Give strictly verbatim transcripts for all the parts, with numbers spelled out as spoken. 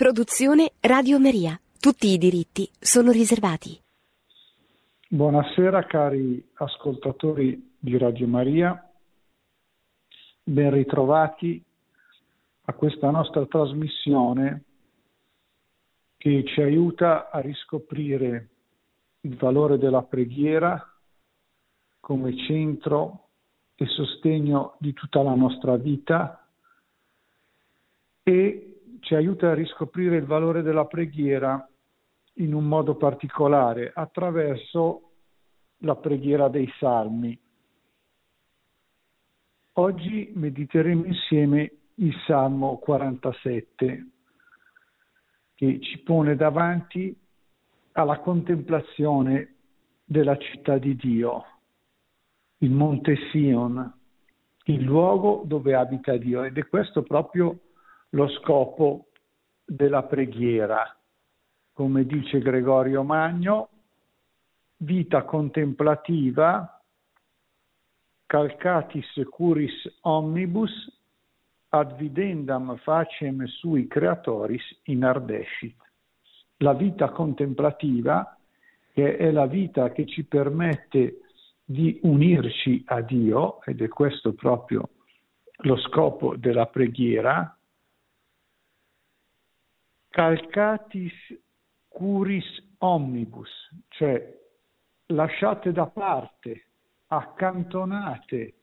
Produzione Radio Maria. Tutti i diritti sono riservati. Buonasera cari ascoltatori di Radio Maria, ben ritrovati a questa nostra trasmissione che ci aiuta a riscoprire il valore della preghiera come centro e sostegno di tutta la nostra vita e ci aiuta a riscoprire il valore della preghiera in un modo particolare attraverso la preghiera dei Salmi. Oggi mediteremo insieme il Salmo quarantasette, che ci pone davanti alla contemplazione della città di Dio, il Monte Sion, il luogo dove abita Dio, ed è questo proprio lo scopo della preghiera. Come dice Gregorio Magno, vita contemplativa, calcatis curis omnibus, ad videndam faciem sui creatoris inardescit. La vita contemplativa, che è la vita che ci permette di unirci a Dio, ed è questo proprio lo scopo della preghiera, calcatis curis omnibus, cioè lasciate da parte, accantonate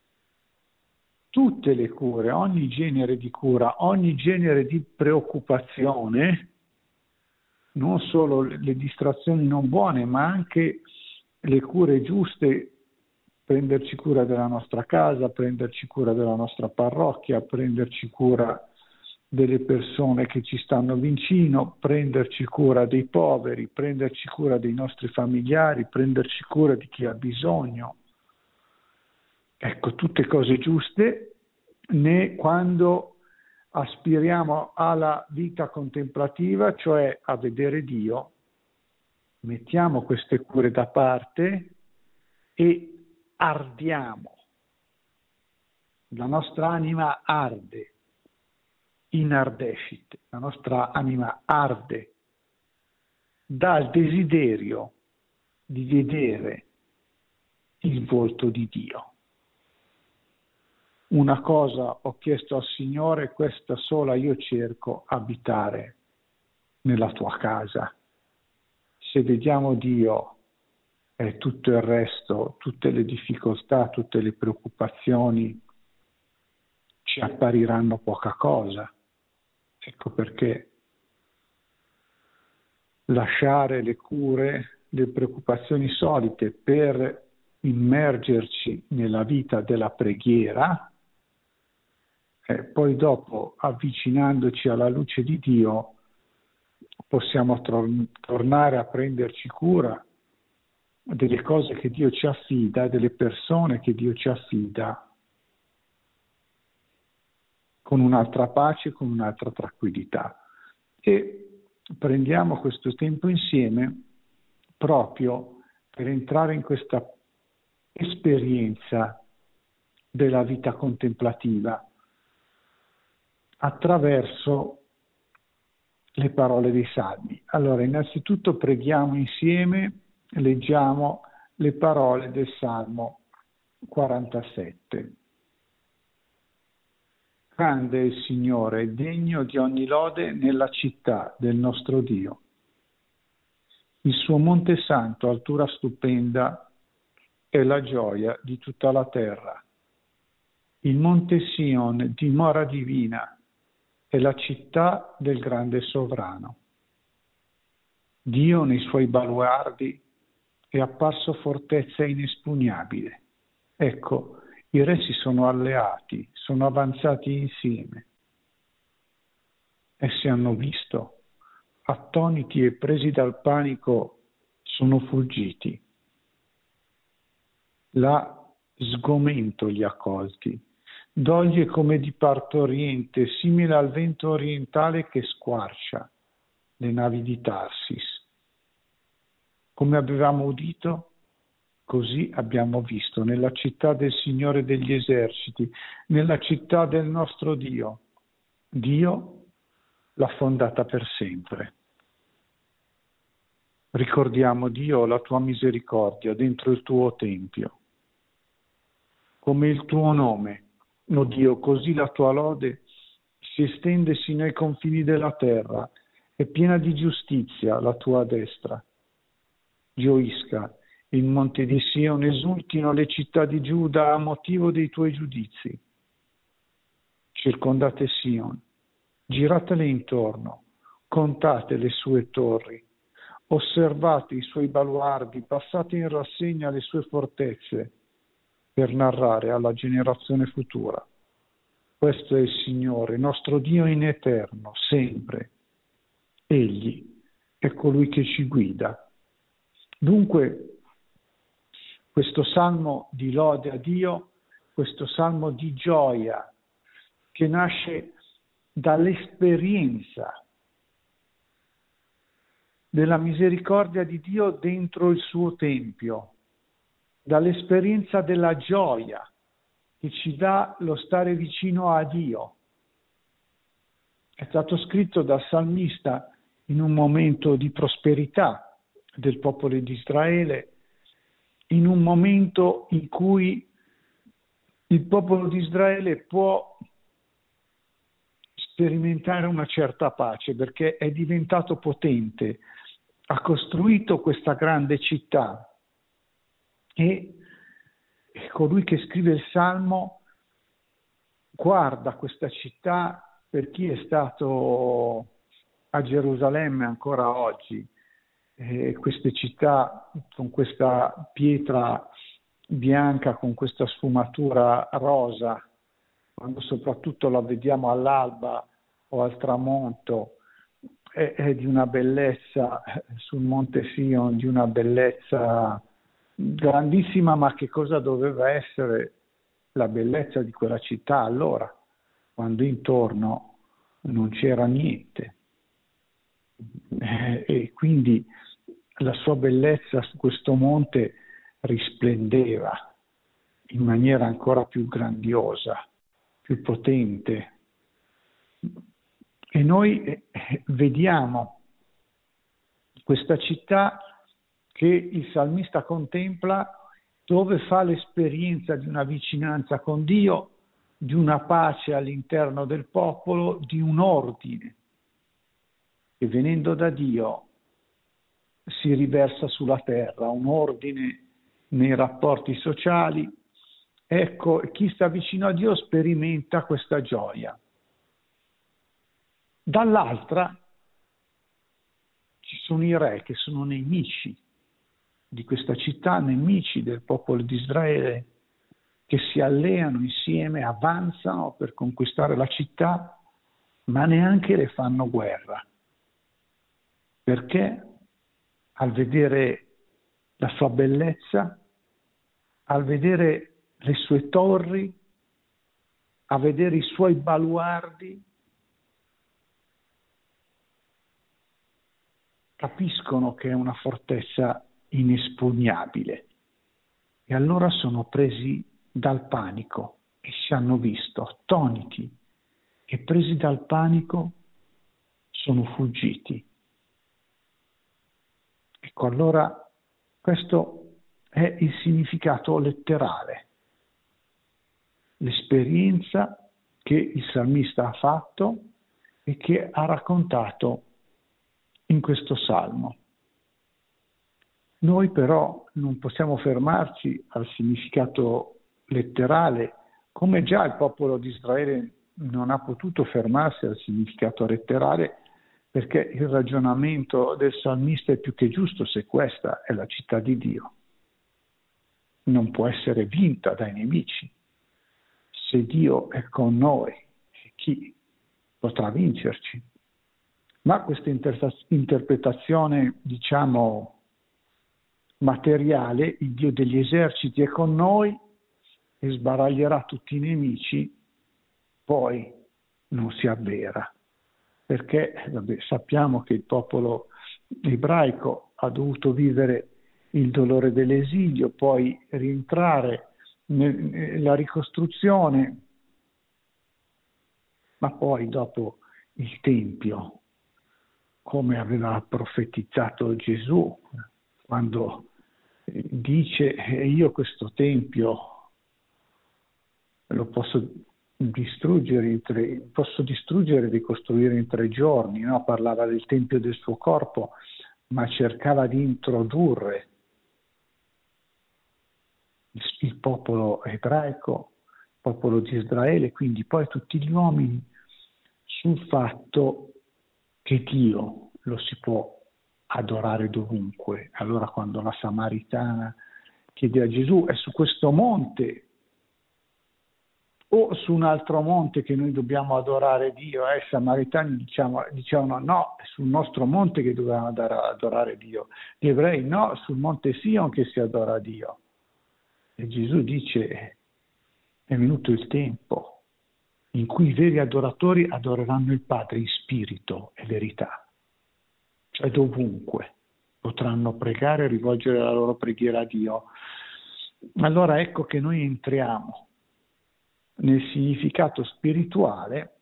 tutte le cure, ogni genere di cura, ogni genere di preoccupazione, non solo le distrazioni non buone, ma anche le cure giuste, prenderci cura della nostra casa, prenderci cura della nostra parrocchia, prenderci cura delle persone che ci stanno vicino, prenderci cura dei poveri, prenderci cura dei nostri familiari, prenderci cura di chi ha bisogno. Ecco, tutte cose giuste, né quando aspiriamo alla vita contemplativa, cioè a vedere Dio, mettiamo queste cure da parte e ardiamo. La nostra anima arde. Inardescit, la nostra anima arde dal desiderio di vedere il volto di Dio. Una cosa ho chiesto al Signore, questa sola io cerco, abitare nella tua casa. Se vediamo Dio, è tutto il resto, tutte le difficoltà, tutte le preoccupazioni ci appariranno poca cosa. Ecco perché lasciare le cure, le preoccupazioni solite per immergerci nella vita della preghiera, e poi dopo, avvicinandoci alla luce di Dio, possiamo tor- tornare a prenderci cura delle cose che Dio ci affida, delle persone che Dio ci affida, con un'altra pace, con un'altra tranquillità. E prendiamo questo tempo insieme proprio per entrare in questa esperienza della vita contemplativa attraverso le parole dei Salmi. Allora, innanzitutto preghiamo insieme, leggiamo le parole del Salmo quarantasette. Grande è il Signore, degno di ogni lode nella città del nostro Dio. Il suo Monte Santo, altura stupenda, è la gioia di tutta la terra. Il Monte Sion, dimora divina, è la città del grande sovrano. Dio nei suoi baluardi è apparso fortezza inespugnabile. Ecco, i re si sono alleati, sono avanzati insieme. Essi hanno visto, attoniti e presi dal panico, sono fuggiti. Là sgomento li ha colti, doglie come di parto oriente, simile al vento orientale che squarcia le navi di Tarsis. Come avevamo udito, così abbiamo visto nella città del Signore degli eserciti, nella città del nostro Dio. Dio l'ha fondata per sempre. Ricordiamo, Dio, la tua misericordia dentro il tuo tempio. Come il tuo nome, o Dio, così la tua lode si estende sino ai confini della terra, è piena di giustizia la tua destra. Gioisca il monte di Sion, esultino le città di Giuda a motivo dei tuoi giudizi. Circondate Sion, giratele intorno, contate le sue torri, osservate i suoi baluardi, passate in rassegna le sue fortezze, per narrare alla generazione futura. Questo è il Signore, nostro Dio in eterno, sempre. Egli è colui che ci guida. Dunque, questo salmo di lode a Dio, questo salmo di gioia, che nasce dall'esperienza della misericordia di Dio dentro il suo tempio, dall'esperienza della gioia che ci dà lo stare vicino a Dio. È stato scritto dal salmista in un momento di prosperità del popolo di Israele, in un momento in cui il popolo di Israele può sperimentare una certa pace perché è diventato potente, ha costruito questa grande città e colui che scrive il Salmo guarda questa città, per chi è stato a Gerusalemme ancora oggi, eh, queste città con questa pietra bianca, con questa sfumatura rosa, quando soprattutto la vediamo all'alba o al tramonto, è, è di una bellezza sul Monte Sion, di una bellezza grandissima, ma che cosa doveva essere la bellezza di quella città allora, quando intorno non c'era niente. Eh, e quindi la sua bellezza su questo monte risplendeva in maniera ancora più grandiosa, più potente. E noi vediamo questa città che il salmista contempla, dove fa l'esperienza di una vicinanza con Dio, di una pace all'interno del popolo, di un ordine che venendo da Dio si riversa sulla terra, un ordine nei rapporti sociali. Ecco, chi sta vicino a Dio sperimenta questa gioia. Dall'altra ci sono i re che sono nemici di questa città, nemici del popolo di Israele, che si alleano insieme, avanzano per conquistare la città, ma neanche le fanno guerra. Perché al vedere la sua bellezza, al vedere le sue torri, a vedere i suoi baluardi, capiscono che è una fortezza inespugnabile e allora sono presi dal panico e si hanno visto attoniti e presi dal panico sono fuggiti. Ecco, allora questo è il significato letterale, l'esperienza che il salmista ha fatto e che ha raccontato in questo salmo. Noi però non possiamo fermarci al significato letterale, come già il popolo di Israele non ha potuto fermarsi al significato letterale, perché il ragionamento del salmista è più che giusto se questa è la città di Dio. Non può essere vinta dai nemici. Se Dio è con noi, chi potrà vincerci? Ma questa inter- interpretazione, diciamo, materiale, il Dio degli eserciti è con noi e sbaraglierà tutti i nemici, poi non si avvera. Perché vabbè, sappiamo che il popolo ebraico ha dovuto vivere il dolore dell'esilio, poi rientrare nella ricostruzione, ma poi dopo il Tempio come aveva profetizzato Gesù, quando dice: io questo tempio lo posso distruggere in tre, posso distruggere e ricostruire in tre giorni, no? Parlava del tempio del suo corpo, ma cercava di introdurre il popolo ebraico, il popolo di Israele, quindi poi tutti gli uomini, sul fatto che Dio lo si può adorare dovunque. Allora quando la Samaritana chiede a Gesù: è su questo monte o su un altro monte che noi dobbiamo adorare Dio? Eh, I Samaritani diciamo, dicevano no, è sul nostro monte che dobbiamo adorare Dio. Gli ebrei no, sul monte Sion che si adora Dio. E Gesù dice: è venuto il tempo in cui i veri adoratori adoreranno il Padre in spirito e verità. Cioè dovunque potranno pregare e rivolgere la loro preghiera a Dio. Allora ecco che noi entriamo nel significato spirituale,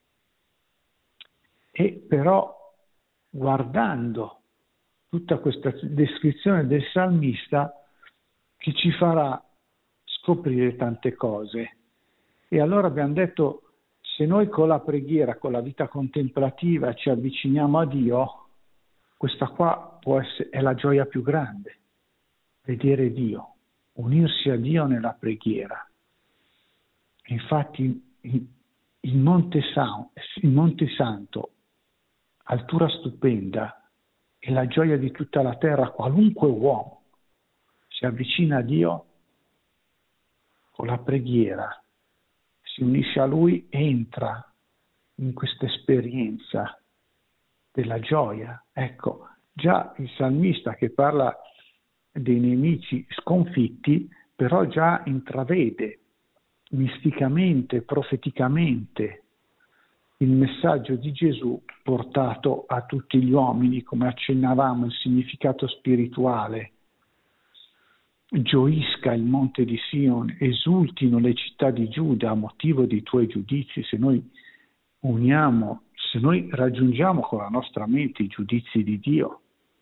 e però guardando tutta questa descrizione del salmista che ci farà scoprire tante cose. E allora abbiamo detto: se noi con la preghiera, con la vita contemplativa ci avviciniamo a Dio, questa qua può essere, è la gioia più grande, vedere Dio, unirsi a Dio nella preghiera. Infatti il Monte, San, il Monte Santo, altura stupenda, è la gioia di tutta la terra. Qualunque uomo si avvicina a Dio con la preghiera, si unisce a Lui, entra in questa esperienza della gioia. Ecco, già il salmista che parla dei nemici sconfitti, però già intravede misticamente, profeticamente, il messaggio di Gesù portato a tutti gli uomini, come accennavamo, il significato spirituale. Gioisca il monte di Sion, esultino le città di Giuda a motivo dei tuoi giudizi. Se noi uniamo, se noi raggiungiamo con la nostra mente i giudizi di Dio,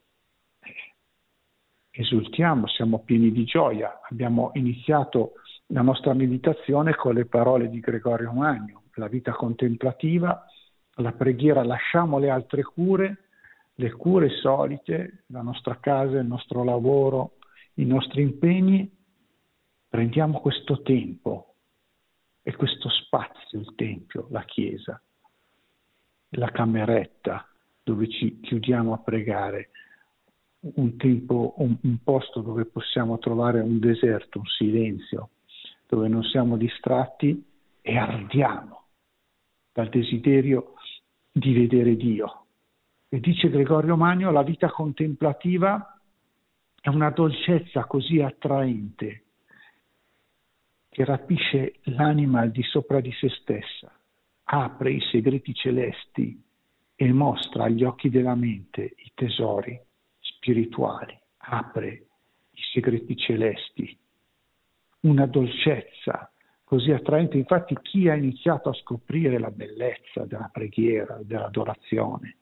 esultiamo, siamo pieni di gioia. Abbiamo iniziato la nostra meditazione con le parole di Gregorio Magno: la vita contemplativa, la preghiera, lasciamo le altre cure, le cure solite, la nostra casa, il nostro lavoro, i nostri impegni, prendiamo questo tempo e questo spazio, il Tempio, la Chiesa, la cameretta dove ci chiudiamo a pregare, un tempo, un, un posto dove possiamo trovare un deserto, un silenzio, dove non siamo distratti e ardiamo dal desiderio di vedere Dio. E dice Gregorio Magno: la vita contemplativa è una dolcezza così attraente che rapisce l'anima al di sopra di se stessa, apre i segreti celesti e mostra agli occhi della mente i tesori spirituali, apre i segreti celesti. Una dolcezza così attraente. Infatti chi ha iniziato a scoprire la bellezza della preghiera, dell'adorazione,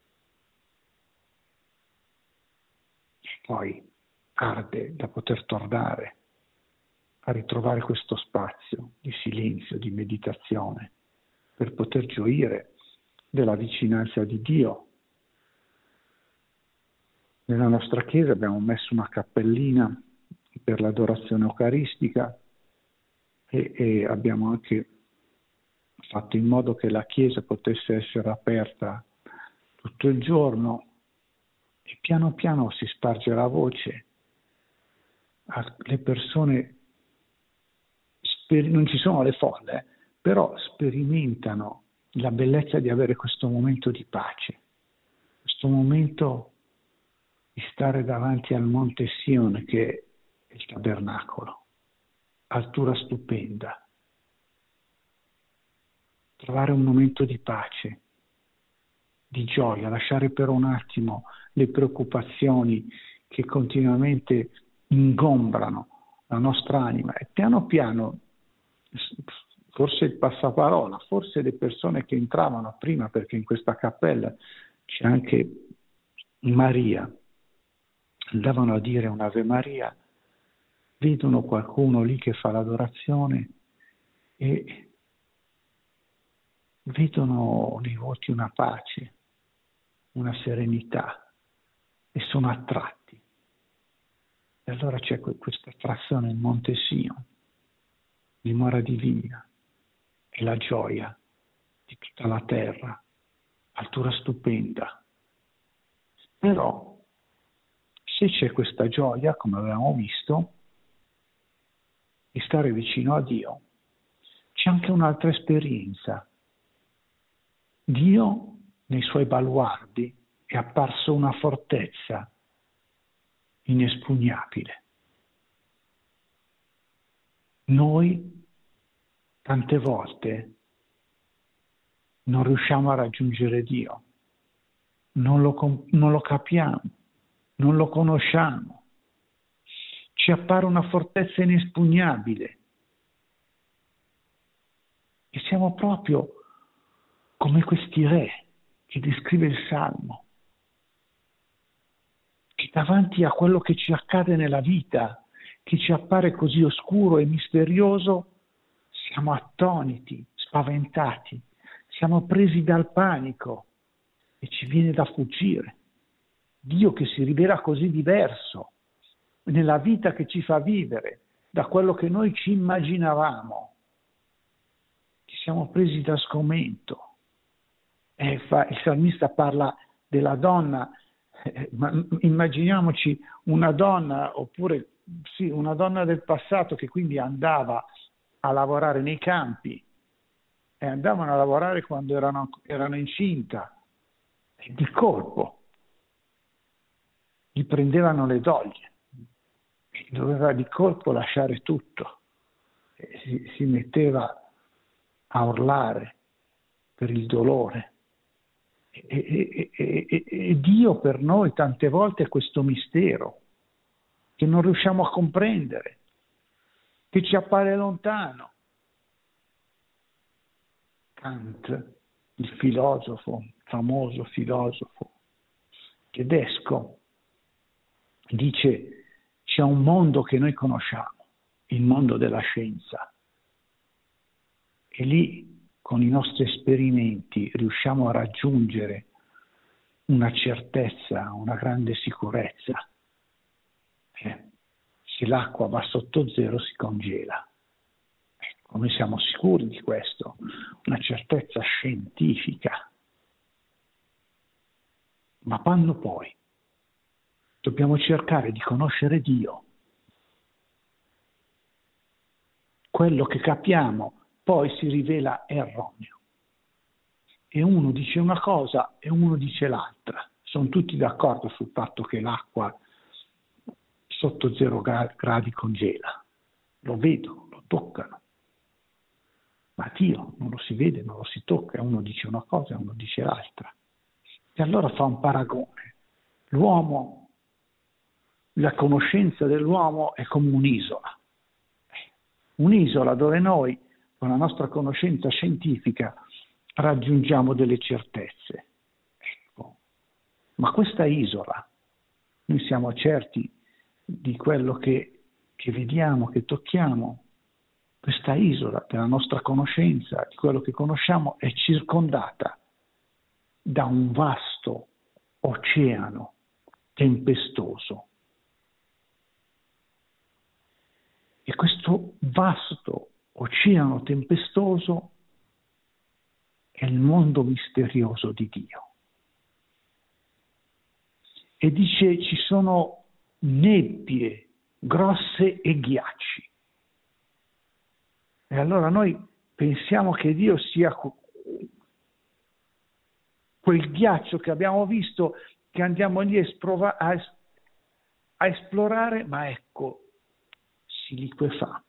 poi arde da poter tornare a ritrovare questo spazio di silenzio, di meditazione, per poter gioire della vicinanza di Dio. Nella nostra chiesa abbiamo messo una cappellina per l'adorazione eucaristica e, e abbiamo anche fatto in modo che la chiesa potesse essere aperta tutto il giorno, e piano piano si sparge la voce. Le persone, sper- non ci sono le folle, però sperimentano la bellezza di avere questo momento di pace, questo momento di stare davanti al Monte Sion, che è il tabernacolo, altura stupenda, trovare un momento di pace, di gioia, lasciare per un attimo le preoccupazioni che continuamente ingombrano la nostra anima, e piano piano, forse il passaparola, forse le persone che entravano prima, perché in questa cappella c'è anche Maria, andavano a dire un'Ave Maria, vedono qualcuno lì che fa l'adorazione e vedono nei volti una pace, una serenità e sono attratti. E allora c'è questa attrazione in Monte Sion, dimora divina, e la gioia di tutta la terra, altura stupenda. Però se c'è questa gioia, come avevamo visto, di stare vicino a Dio, c'è anche un'altra esperienza. Dio nei suoi baluardi è apparso una fortezza inespugnabile. Noi tante volte non riusciamo a raggiungere Dio, non lo, non lo capiamo, non lo conosciamo. Ci appare una fortezza inespugnabile e siamo proprio come questi re che descrive il Salmo, che davanti a quello che ci accade nella vita, che ci appare così oscuro e misterioso, siamo attoniti, spaventati, siamo presi dal panico e ci viene da fuggire. Dio che si rivela così diverso nella vita che ci fa vivere da quello che noi ci immaginavamo, che siamo presi da sgomento. Eh, fa, il salmista parla della donna, eh, ma immaginiamoci una donna, oppure sì, una donna del passato che quindi andava a lavorare nei campi e andavano a lavorare quando erano, erano incinta e di colpo gli prendevano le doglie e doveva di colpo lasciare tutto e si, si metteva a urlare per il dolore. E, e, e, e, e Dio per noi tante volte è questo mistero che non riusciamo a comprendere, che ci appare lontano. Kant, il filosofo, famoso filosofo tedesco, dice: c'è un mondo che noi conosciamo, il mondo della scienza, e lì con i nostri esperimenti riusciamo a raggiungere una certezza, una grande sicurezza. Eh, se l'acqua va sotto zero si congela. Ecco, noi siamo sicuri di questo, una certezza scientifica. Ma quando poi dobbiamo cercare di conoscere Dio, quello che capiamo poi si rivela erroneo. E uno dice una cosa e uno dice l'altra. Sono tutti d'accordo sul fatto che l'acqua sotto zero gradi congela. Lo vedo, lo toccano. Ma Dio non lo si vede, non lo si tocca. Uno dice una cosa e uno dice l'altra. E allora fa un paragone. L'uomo, la conoscenza dell'uomo è come un'isola. Un'isola dove noi, con la nostra conoscenza scientifica, raggiungiamo delle certezze. Ecco. Ma questa isola, noi siamo certi di quello che, che vediamo, che tocchiamo, questa isola della nostra conoscenza, di quello che conosciamo, è circondata da un vasto oceano tempestoso. E questo vasto oceano tempestoso è il mondo misterioso di Dio. E dice ci sono nebbie grosse e ghiacci. E allora noi pensiamo che Dio sia quel ghiaccio che abbiamo visto, che andiamo lì a, esprova- a, es- a esplorare, ma ecco, si liquefà.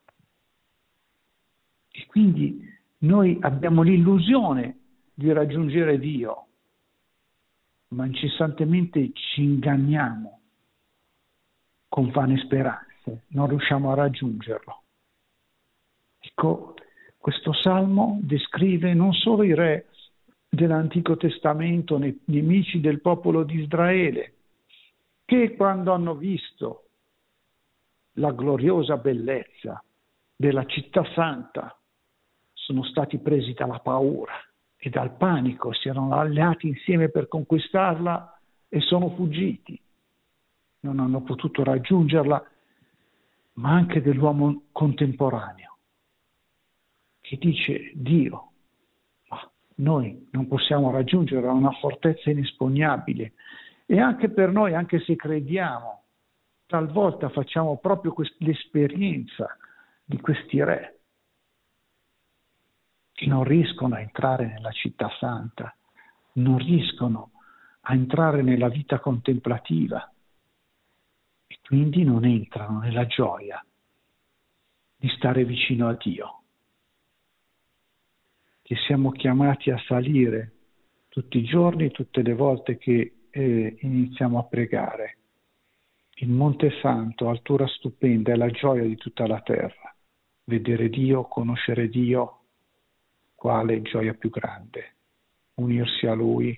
E quindi noi abbiamo l'illusione di raggiungere Dio, ma incessantemente ci inganniamo con vane speranze, non riusciamo a raggiungerlo. Ecco, questo salmo descrive non solo i re dell'Antico Testamento, ne- nemici del popolo di Israele, che quando hanno visto la gloriosa bellezza della città santa sono stati presi dalla paura e dal panico, si erano alleati insieme per conquistarla e sono fuggiti. Non hanno potuto raggiungerla, ma anche dell'uomo contemporaneo, che dice: Dio, ma noi non possiamo raggiungere una fortezza inespugnabile. E anche per noi, anche se crediamo, talvolta facciamo proprio quest- l'esperienza di questi re che non riescono a entrare nella città santa, non riescono a entrare nella vita contemplativa e quindi non entrano nella gioia di stare vicino a Dio, che siamo chiamati a salire tutti i giorni, tutte le volte che eh, iniziamo a pregare. Il Monte Santo, altura stupenda, è la gioia di tutta la terra. Vedere Dio, conoscere Dio, quale gioia più grande? Unirsi a Lui.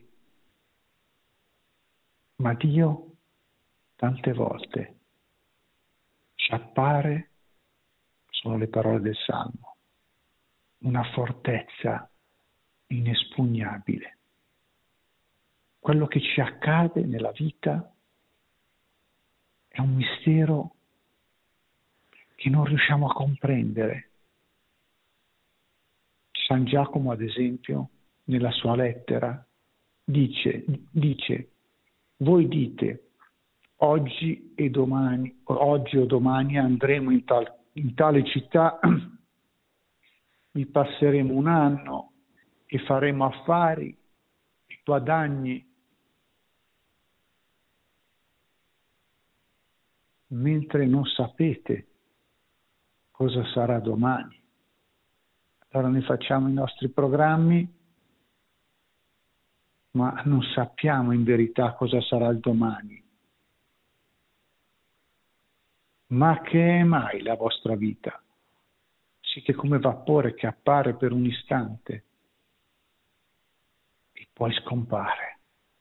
Ma Dio, tante volte, ci appare, sono le parole del Salmo, una fortezza inespugnabile. Quello che ci accade nella vita è un mistero che non riusciamo a comprendere. San Giacomo, ad esempio, nella sua lettera, dice, dice voi dite, oggi e domani, oggi o domani andremo in, tal, in tale città, vi passeremo un anno e faremo affari e guadagni, mentre non sapete cosa sarà domani. Allora noi facciamo i nostri programmi, ma non sappiamo in verità cosa sarà il domani. Ma che è mai la vostra vita? Siete come vapore che appare per un istante e poi scompare.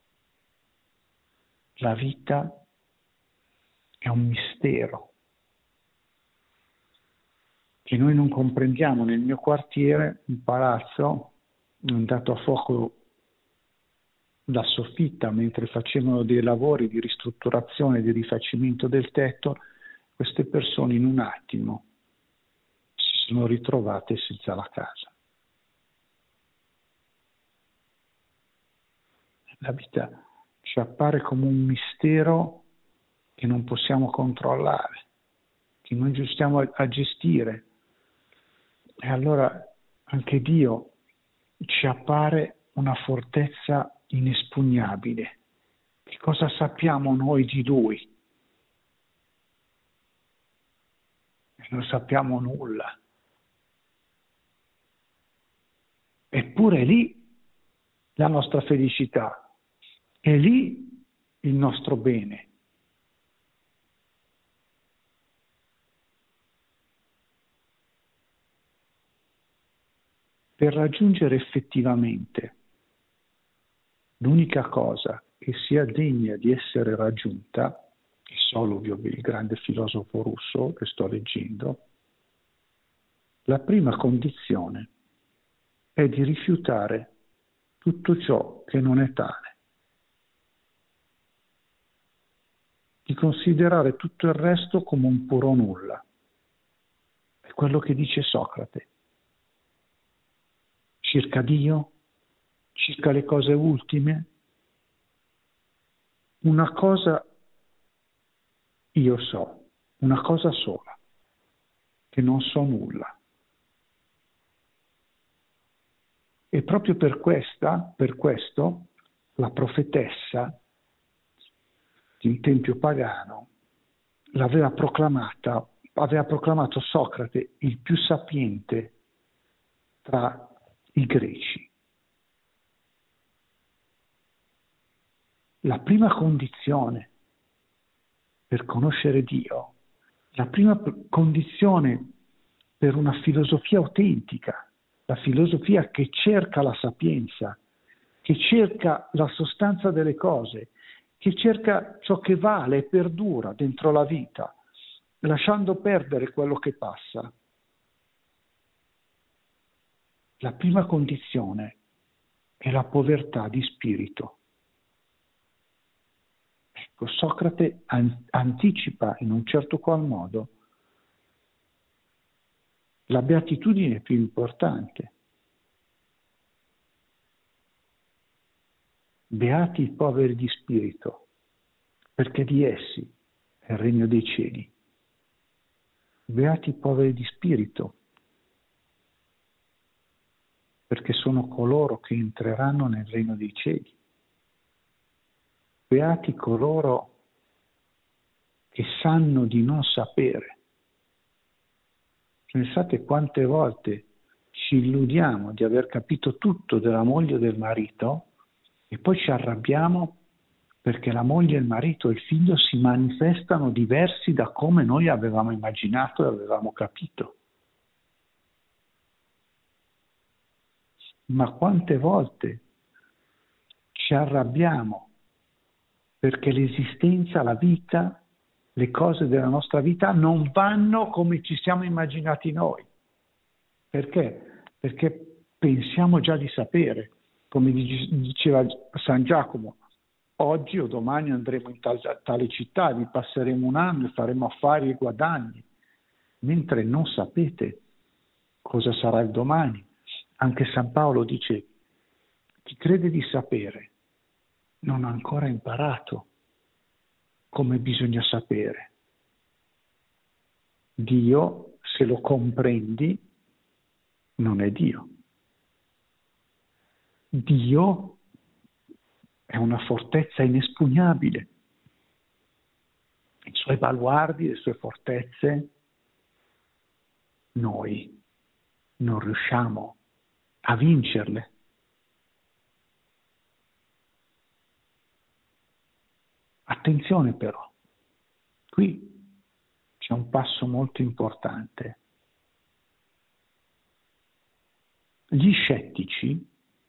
La vita è un mistero che noi non comprendiamo. Nel mio quartiere, un palazzo andato a fuoco la soffitta mentre facevano dei lavori di ristrutturazione, di rifacimento del tetto, queste persone in un attimo si sono ritrovate senza la casa. La vita ci appare come un mistero che non possiamo controllare, che non riusciamo a, a gestire. E allora anche Dio ci appare una fortezza inespugnabile. Che cosa sappiamo noi di Lui? Non sappiamo nulla. Eppure è lì la nostra felicità, è lì il nostro bene. Per raggiungere effettivamente l'unica cosa che sia degna di essere raggiunta, è Soloviev, il grande filosofo russo che sto leggendo, la prima condizione è di rifiutare tutto ciò che non è tale, di considerare tutto il resto come un puro nulla. È quello che dice Socrate. Circa Dio, circa le cose ultime, una cosa io so, una cosa sola, che non so nulla. E proprio per questa, per questo, la profetessa di un tempio pagano l'aveva proclamata, aveva proclamato Socrate il più sapiente tra i greci. La prima condizione per conoscere Dio, la prima condizione per una filosofia autentica, la filosofia che cerca la sapienza, che cerca la sostanza delle cose, che cerca ciò che vale e perdura dentro la vita, lasciando perdere quello che passa. La prima condizione è la povertà di spirito. Ecco, Socrate an- anticipa in un certo qual modo la beatitudine più importante. Beati i poveri di spirito, perché di essi è il regno dei cieli. Beati i poveri di spirito, perché sono coloro che entreranno nel regno dei cieli. Beati coloro che sanno di non sapere. Pensate quante volte ci illudiamo di aver capito tutto della moglie o del marito e poi ci arrabbiamo perché la moglie, il marito e il figlio si manifestano diversi da come noi avevamo immaginato e avevamo capito. Ma quante volte ci arrabbiamo perché l'esistenza, la vita, le cose della nostra vita non vanno come ci siamo immaginati noi. Perché? Perché pensiamo già di sapere, come diceva San Giacomo, oggi o domani andremo in tale, tale città, vi passeremo un anno e faremo affari e guadagni, mentre non sapete cosa sarà il domani. Anche San Paolo dice, chi crede di sapere non ha ancora imparato come bisogna sapere. Dio, se lo comprendi, non è Dio. Dio è una fortezza inespugnabile. I suoi baluardi, le sue fortezze, noi non riusciamo a vincerle. Attenzione però, qui c'è un passo molto importante. Gli scettici,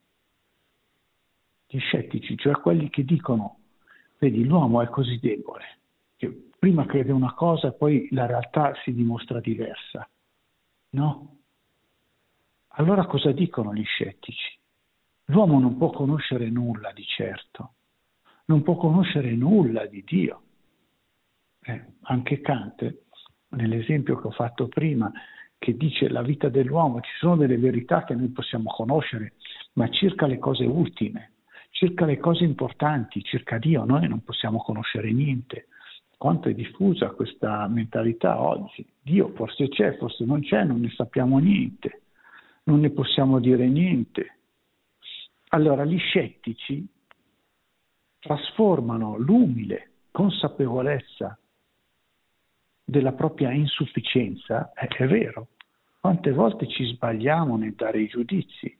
gli scettici, cioè quelli che dicono, vedi, l'uomo è così debole, che prima crede una cosa e poi la realtà si dimostra diversa, no? Allora cosa dicono gli scettici? L'uomo non può conoscere nulla di certo, non può conoscere nulla di Dio. Eh, anche Kant, nell'esempio che ho fatto prima, che dice la vita dell'uomo, ci sono delle verità che noi possiamo conoscere, ma circa le cose ultime, circa le cose importanti, circa Dio, noi non possiamo conoscere niente. Quanto è diffusa questa mentalità oggi? Dio forse c'è, forse non c'è, non ne sappiamo niente, non ne possiamo dire niente. Allora gli scettici trasformano l'umile consapevolezza della propria insufficienza, eh, è vero, quante volte ci sbagliamo nel dare i giudizi,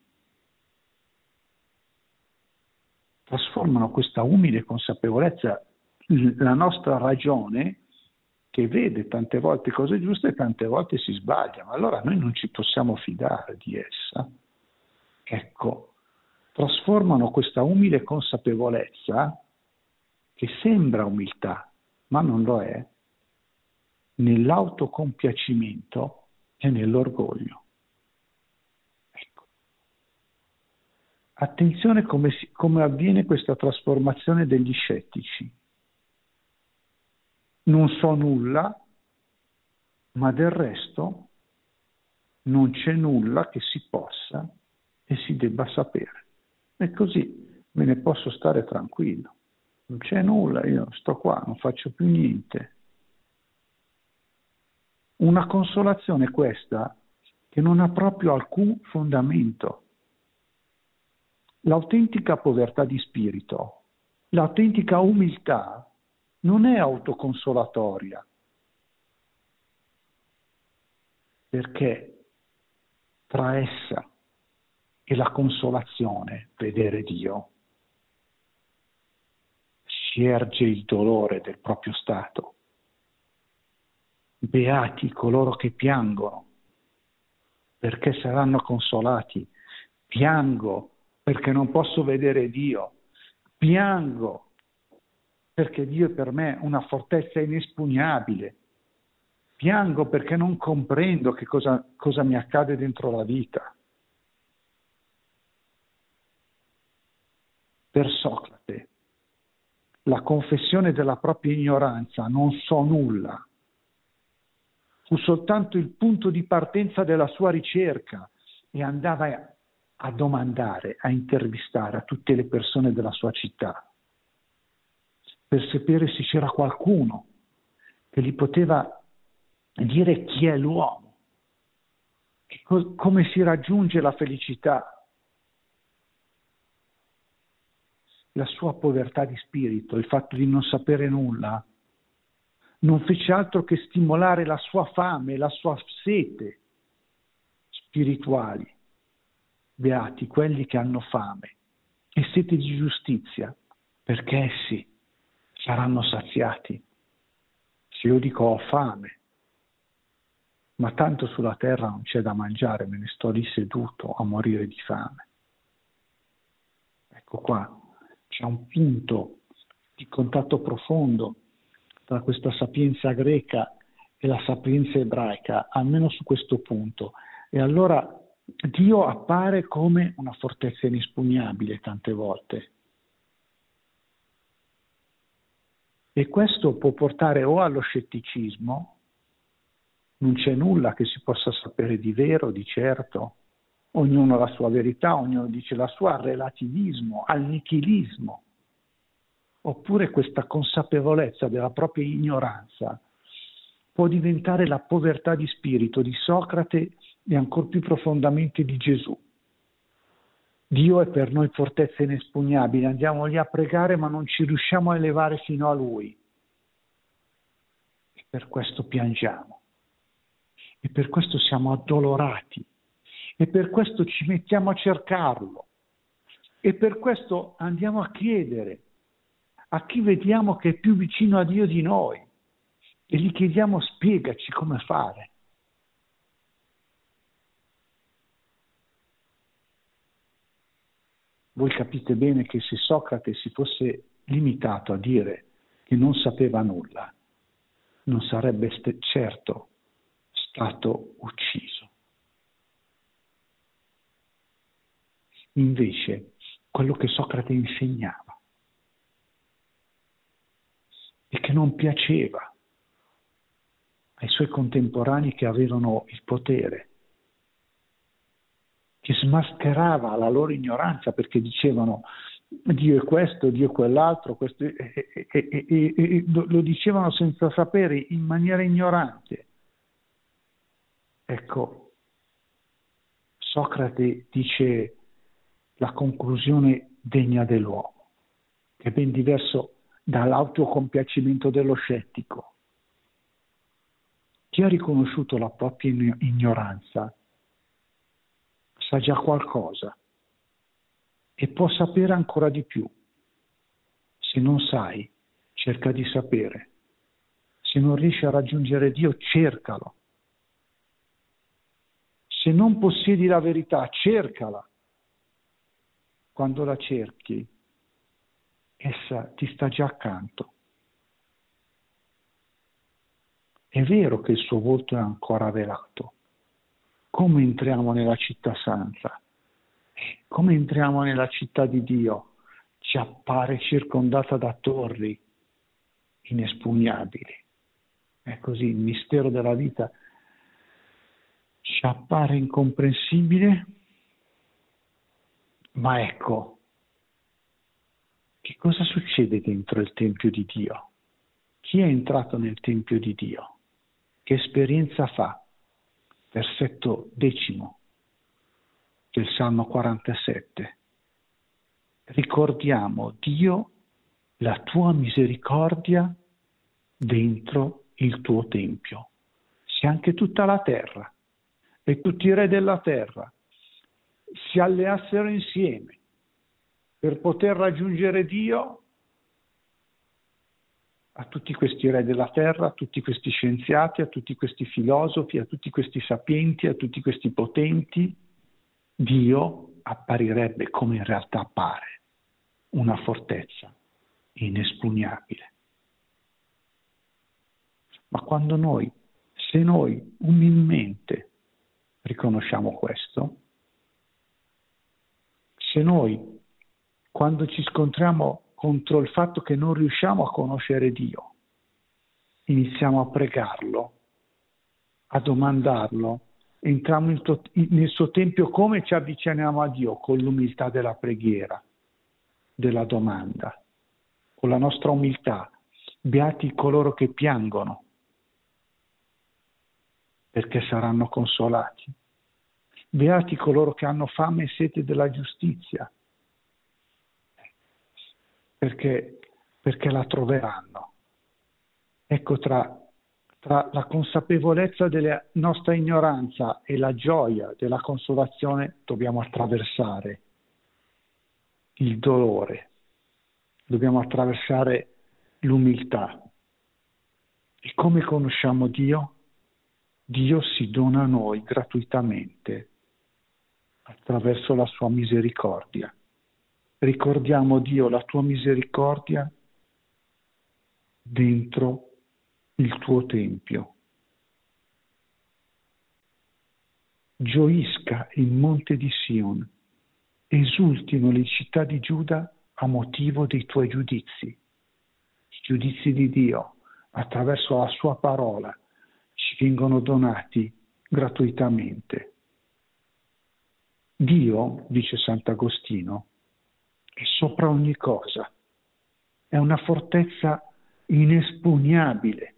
trasformano questa umile consapevolezza, la nostra ragione, che vede tante volte cose giuste e tante volte si sbaglia, ma allora noi non ci possiamo fidare di essa. Ecco, trasformano questa umile consapevolezza, che sembra umiltà, ma non lo è, nell'autocompiacimento e nell'orgoglio. Ecco. Attenzione come, si, come avviene questa trasformazione degli scettici. Non so nulla, ma del resto non c'è nulla che si possa e si debba sapere. E così me ne posso stare tranquillo. Non c'è nulla, io sto qua, non faccio più niente. Una consolazione questa che non ha proprio alcun fondamento. L'autentica povertà di spirito, l'autentica umiltà non è autoconsolatoria, perché tra essa e la consolazione, vedere Dio, si erge il dolore del proprio stato. Beati coloro che piangono, perché saranno consolati. Piango perché non posso vedere Dio. Piango perché Dio è per me una fortezza inespugnabile. Piango perché non comprendo che cosa, cosa mi accade dentro la vita. Per Socrate, la confessione della propria ignoranza, non so nulla, fu soltanto il punto di partenza della sua ricerca e andava a domandare, a intervistare a tutte le persone della sua città per sapere se c'era qualcuno che gli poteva dire chi è l'uomo, che co- come si raggiunge la felicità. La sua povertà di spirito, il fatto di non sapere nulla, non fece altro che stimolare la sua fame, la sua sete spirituali. Beati quelli che hanno fame e sete di giustizia, perché essi saranno saziati. Se io dico ho fame, ma tanto sulla terra non c'è da mangiare, me ne sto lì seduto a morire di fame. Ecco qua, c'è un punto di contatto profondo tra questa sapienza greca e la sapienza ebraica, almeno su questo punto. E allora Dio appare come una fortezza inespugnabile tante volte. E questo può portare o allo scetticismo, non c'è nulla che si possa sapere di vero, di certo, ognuno ha la sua verità, ognuno dice la sua, al relativismo, al nichilismo, oppure questa consapevolezza della propria ignoranza può diventare la povertà di spirito di Socrate e ancor più profondamente di Gesù. Dio è per noi fortezza inespugnabile, andiamo lì a pregare ma non ci riusciamo a elevare fino a Lui. E per questo piangiamo, e per questo siamo addolorati, e per questo ci mettiamo a cercarlo, e per questo andiamo a chiedere a chi vediamo che è più vicino a Dio di noi, e gli chiediamo spiegaci come fare. Voi capite bene che se Socrate si fosse limitato a dire che non sapeva nulla, non sarebbe st- certo stato ucciso. Invece, quello che Socrate insegnava e che non piaceva ai suoi contemporanei che avevano il potere, che smascherava la loro ignoranza perché dicevano Dio è questo, Dio è quell'altro, questo, e, e, e, e, e lo dicevano senza sapere, in maniera ignorante. Ecco, Socrate dice la conclusione degna dell'uomo, che è ben diverso dall'autocompiacimento dello scettico. Chi ha riconosciuto la propria ignoranza sa già qualcosa e può sapere ancora di più. Se non sai, cerca di sapere. Se non riesci a raggiungere Dio, cercalo. Se non possiedi la verità, cercala. Quando la cerchi, essa ti sta già accanto. È vero che il suo volto è ancora velato. Come entriamo nella città santa? Come entriamo nella città di Dio? Ci appare circondata da torri inespugnabili. È così, il mistero della vita ci appare incomprensibile, ma ecco, che cosa succede dentro il Tempio di Dio? Chi è entrato nel Tempio di Dio? Che esperienza fa? Versetto decimo del Salmo quarantasette. Ricordiamo, Dio, la tua misericordia dentro il tuo Tempio. Se anche tutta la terra e tutti i re della terra si alleassero insieme per poter raggiungere Dio, a tutti questi re della terra, a tutti questi scienziati, a tutti questi filosofi, a tutti questi sapienti, a tutti questi potenti, Dio apparirebbe come in realtà appare, una fortezza inespugnabile. Ma quando noi, se noi umilmente riconosciamo questo, se noi, quando ci scontriamo contro il fatto che non riusciamo a conoscere Dio, iniziamo a pregarlo, a domandarlo, entriamo in to- nel suo tempio, come ci avviciniamo a Dio? Con l'umiltà della preghiera, della domanda, con la nostra umiltà. Beati coloro che piangono, perché saranno consolati. Beati coloro che hanno fame e sete della giustizia, perché, perché la troveranno. Ecco, tra, tra la consapevolezza della nostra ignoranza e la gioia della consolazione dobbiamo attraversare il dolore, dobbiamo attraversare l'umiltà. E come conosciamo Dio? Dio si dona a noi gratuitamente attraverso la sua misericordia. Ricordiamo, Dio, la tua misericordia dentro il tuo tempio. Gioisca il monte di Sion, esultino le città di Giuda a motivo dei tuoi giudizi. I giudizi di Dio attraverso la sua parola ci vengono donati gratuitamente. Dio, dice Sant'Agostino, è sopra ogni cosa, è una fortezza inespugnabile.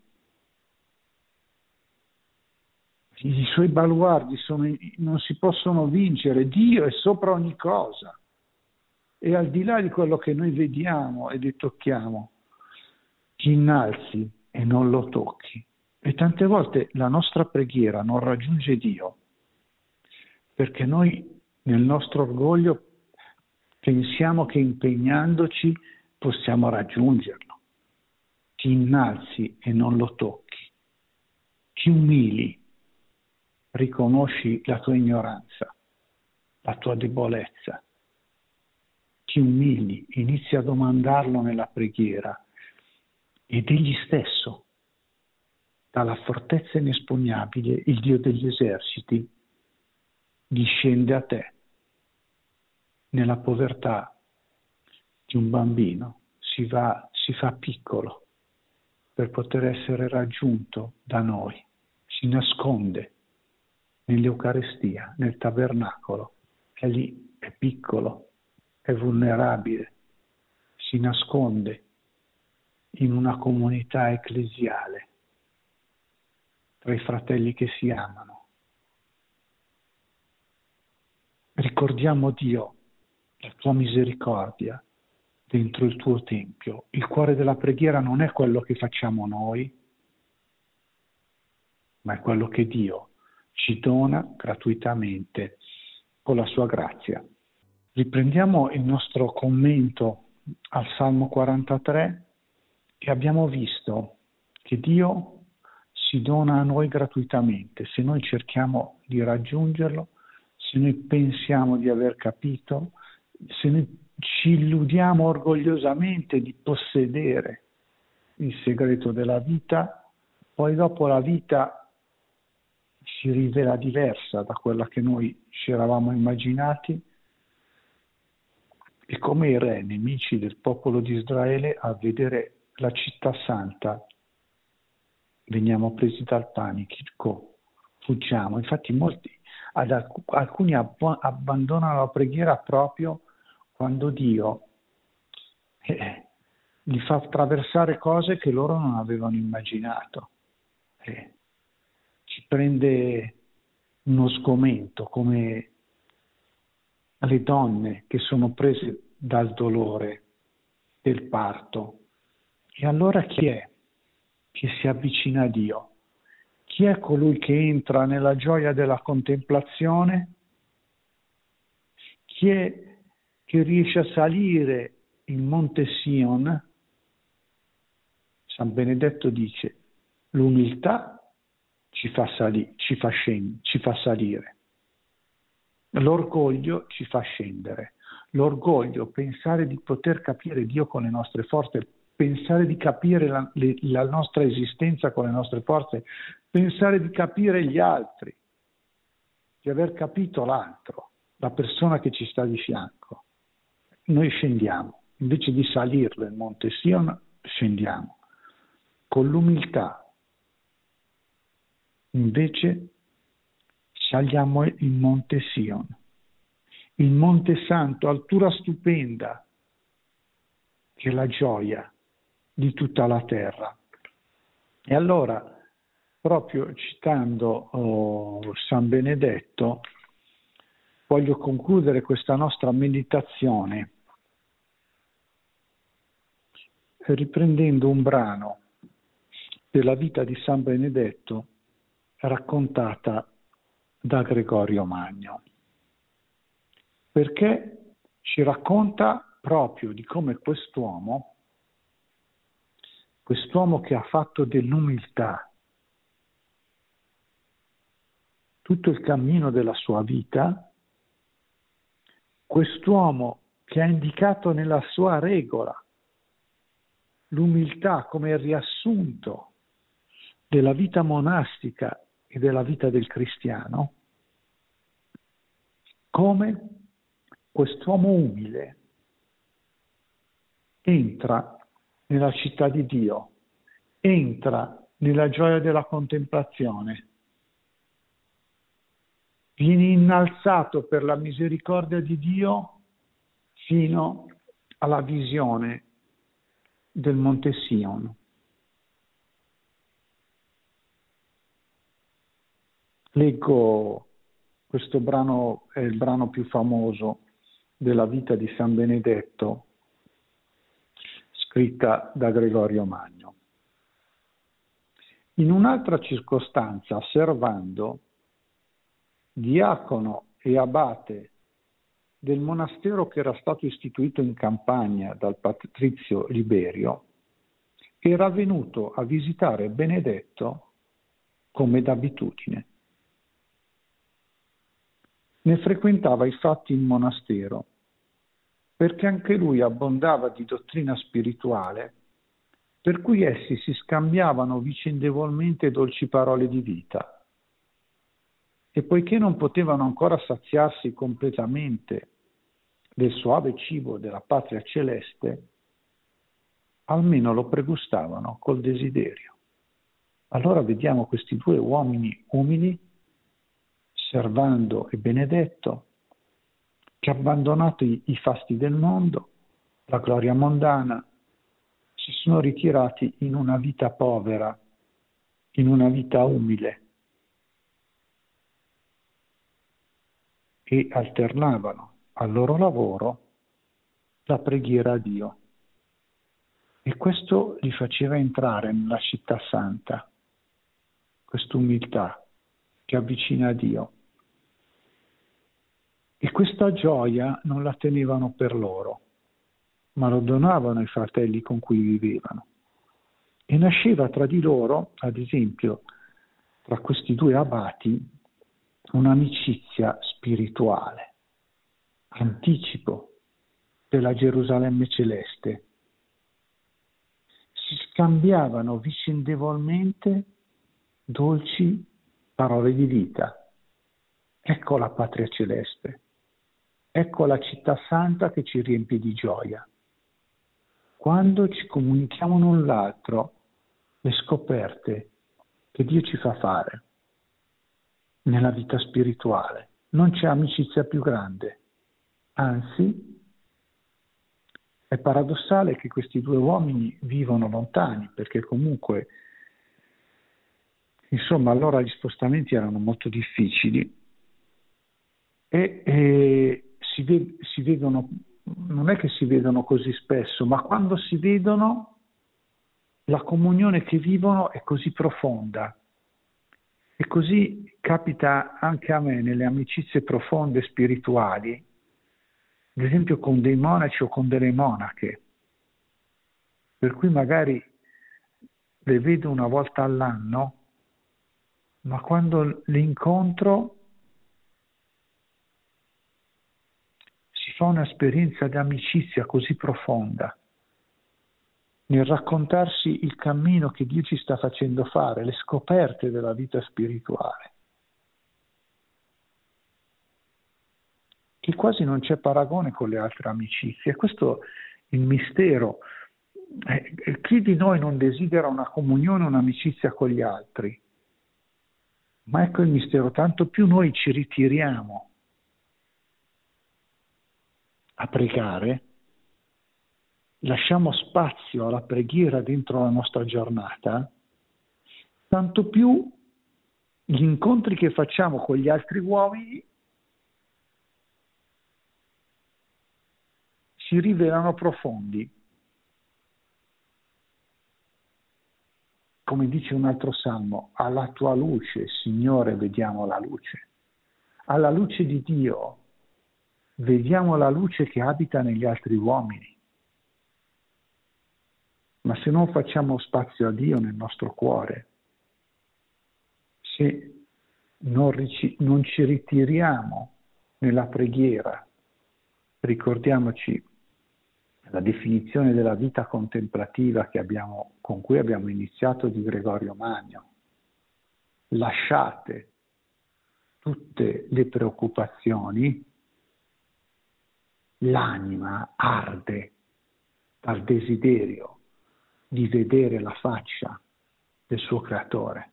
I suoi baluardi sono, non si possono vincere, Dio è sopra ogni cosa, e al di là di quello che noi vediamo e tocchiamo, ti innalzi e non lo tocchi. E tante volte la nostra preghiera non raggiunge Dio, perché noi nel nostro orgoglio pensiamo che impegnandoci possiamo raggiungerlo. Ti innalzi e non lo tocchi, ti umili, riconosci la tua ignoranza, la tua debolezza, ti umili, inizi a domandarlo nella preghiera ed egli stesso, dalla fortezza inespugnabile, il Dio degli eserciti, discende a te nella povertà di un bambino, si va, si fa piccolo per poter essere raggiunto da noi, si nasconde nell'Eucaristia, nel tabernacolo, è lì, è piccolo, è vulnerabile, si nasconde in una comunità ecclesiale tra i fratelli che si amano. Ricordiamo Dio, la tua misericordia dentro il tuo tempio. Il cuore della preghiera non è quello che facciamo noi, ma è quello che Dio ci dona gratuitamente con la sua grazia. Riprendiamo il nostro commento al Salmo quarantatré e abbiamo visto che Dio si dona a noi gratuitamente se noi cerchiamo di raggiungerlo, se noi pensiamo di aver capito, se noi ci illudiamo orgogliosamente di possedere il segreto della vita, poi dopo la vita si rivela diversa da quella che noi ci eravamo immaginati, e come i re nemici del popolo di Israele, a vedere la città santa veniamo presi dal panico, fuggiamo. Infatti molti, ad alc- alcuni ab- abbandonano la preghiera proprio quando Dio eh, gli fa attraversare cose che loro non avevano immaginato. Eh, ci prende uno sgomento, come le donne che sono prese dal dolore del parto. E allora chi è che si avvicina a Dio? Chi è colui che entra nella gioia della contemplazione? Chi è che riesce a salire il monte Sion? San Benedetto dice: l'umiltà ci fa, sali- ci fa, scend- ci fa salire, L'orgoglio ci fa scendere. L'orgoglio, pensare di poter capire Dio con le nostre forze, pensare di capire la, le, la nostra esistenza con le nostre forze, pensare di capire gli altri, di aver capito l'altro, la persona che ci sta di fianco. Noi scendiamo, invece di salirlo il Monte Sion, scendiamo. Con l'umiltà, invece, saliamo il Monte Sion, il Monte Santo, altura stupenda, che è la gioia di tutta la terra. E allora, proprio citando oh, San Benedetto, voglio concludere questa nostra meditazione riprendendo un brano della vita di San Benedetto raccontata da Gregorio Magno, perché ci racconta proprio di come quest'uomo, quest'uomo che ha fatto dell'umiltà tutto il cammino della sua vita, quest'uomo che ha indicato nella sua regola l'umiltà come il riassunto della vita monastica e della vita del cristiano, come quest'uomo umile entra nella città di Dio, entra nella gioia della contemplazione, viene innalzato per la misericordia di Dio fino alla visione del Monte Sion. Leggo questo brano, è il brano più famoso della vita di San Benedetto, scritta da Gregorio Magno. In un'altra circostanza, servando, diacono e abate del monastero che era stato istituito in Campania dal patrizio Liberio, era venuto a visitare Benedetto come d'abitudine. Ne frequentava infatti il monastero, perché anche lui abbondava di dottrina spirituale, per cui essi si scambiavano vicendevolmente dolci parole di vita. E poiché non potevano ancora saziarsi completamente del suave cibo della patria celeste, almeno lo pregustavano col desiderio. Allora vediamo questi due uomini umili, Servando e Benedetto, che abbandonati i fasti del mondo, la gloria mondana, si sono ritirati in una vita povera, in una vita umile, e alternavano al loro lavoro la preghiera a Dio. E questo li faceva entrare nella città santa, quest'umiltà che avvicina a Dio. E questa gioia non la tenevano per loro, ma lo donavano ai fratelli con cui vivevano. E nasceva tra di loro, ad esempio, tra questi due abati, un'amicizia spirituale, anticipo della Gerusalemme celeste. Si scambiavano vicendevolmente dolci parole di vita. Ecco la patria celeste, ecco la città santa che ci riempie di gioia. Quando ci comunichiamo l'un l'altro le scoperte che Dio ci fa fare nella vita spirituale, non c'è amicizia più grande. Anzi, è paradossale che questi due uomini vivono lontani, perché comunque, insomma, allora gli spostamenti erano molto difficili e, e si, ve- si vedono, non è che si vedono così spesso, ma quando si vedono la comunione che vivono è così profonda. E così capita anche a me nelle amicizie profonde spirituali, ad esempio con dei monaci o con delle monache, per cui magari le vedo una volta all'anno, ma quando le incontro fa un'esperienza di amicizia così profonda nel raccontarsi il cammino che Dio ci sta facendo fare, le scoperte della vita spirituale, che quasi non c'è paragone con le altre amicizie. Questo è il mistero. Eh, chi di noi non desidera una comunione, un'amicizia con gli altri? Ma ecco il mistero, tanto più noi ci ritiriamo a pregare, lasciamo spazio alla preghiera dentro la nostra giornata, tanto più gli incontri che facciamo con gli altri uomini si rivelano profondi. Come dice un altro salmo, alla tua luce, Signore, vediamo la luce. Alla luce di Dio, vediamo la luce che abita negli altri uomini. Ma se non facciamo spazio a Dio nel nostro cuore, se non, rici- non ci ritiriamo nella preghiera, ricordiamoci la definizione della vita contemplativa che abbiamo, con cui abbiamo iniziato di Gregorio Magno. Lasciate tutte le preoccupazioni, l'anima arde dal desiderio di vedere la faccia del suo creatore.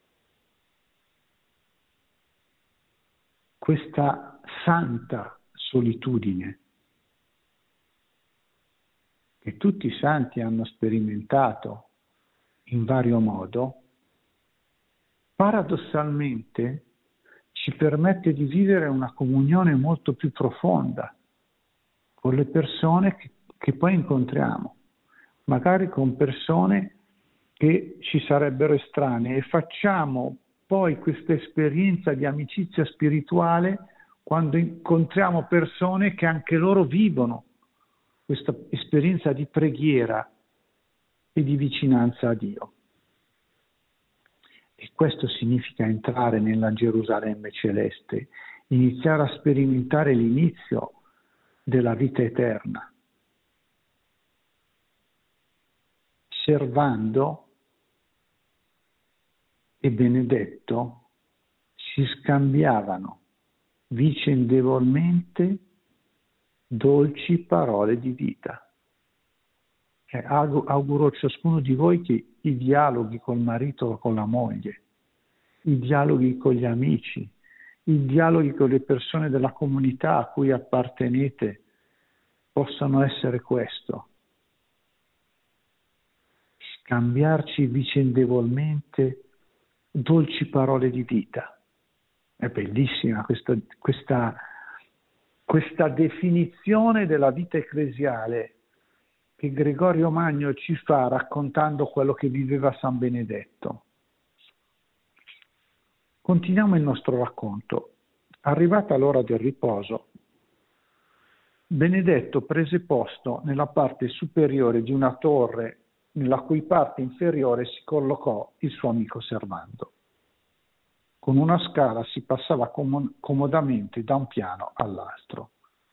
Questa santa solitudine che tutti i santi hanno sperimentato in vario modo, paradossalmente ci permette di vivere una comunione molto più profonda con le persone che, che poi incontriamo, magari con persone che ci sarebbero estranee, e facciamo poi questa esperienza di amicizia spirituale quando incontriamo persone che anche loro vivono questa esperienza di preghiera e di vicinanza a Dio. E questo significa entrare nella Gerusalemme celeste, iniziare a sperimentare l'inizio della vita eterna, Servando e Benedetto si scambiavano vicendevolmente dolci parole di vita. Eh, auguro a ciascuno di voi che i dialoghi col marito o con la moglie, i dialoghi con gli amici, i dialoghi con le persone della comunità a cui appartenete possano essere questo: scambiarci vicendevolmente dolci parole di vita. È bellissima questa, questa, questa definizione della vita ecclesiale che Gregorio Magno ci fa raccontando quello che viveva San Benedetto. Continuiamo il nostro racconto. Arrivata l'ora del riposo, Benedetto prese posto nella parte superiore di una torre nella cui parte inferiore si collocò il suo amico Servando. Con una scala si passava com- comodamente da un piano all'altro.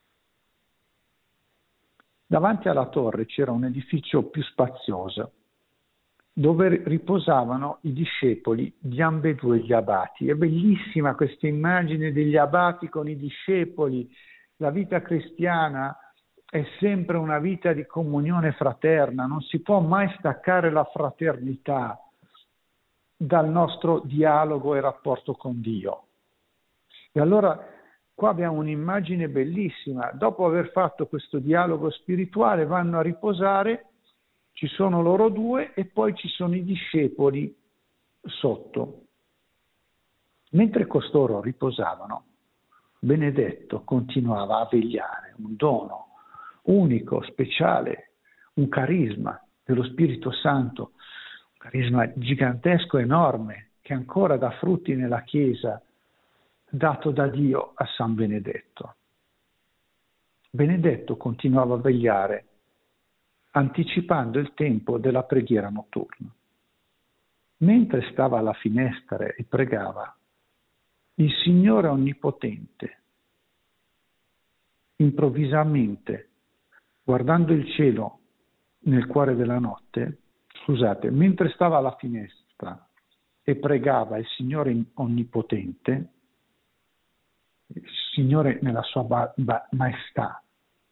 Davanti alla torre c'era un edificio più spazioso, dove riposavano i discepoli di ambedue gli abati. È bellissima questa immagine degli abati con i discepoli. La vita cristiana è sempre una vita di comunione fraterna, non si può mai staccare la fraternità dal nostro dialogo e rapporto con Dio. E allora qua abbiamo un'immagine bellissima. Dopo aver fatto questo dialogo spirituale vanno a riposare, ci sono loro due e poi ci sono i discepoli sotto. Mentre costoro riposavano, Benedetto continuava a vegliare, un dono unico, speciale, un carisma dello Spirito Santo, un carisma gigantesco, enorme, che ancora dà frutti nella Chiesa, dato da Dio a San Benedetto. Benedetto continuava a vegliare, anticipando il tempo della preghiera notturna. Mentre stava alla finestra e pregava, il Signore Onnipotente, improvvisamente, guardando il cielo nel cuore della notte, scusate, mentre stava alla finestra e pregava il Signore Onnipotente, il Signore nella sua ba- ba- maestà,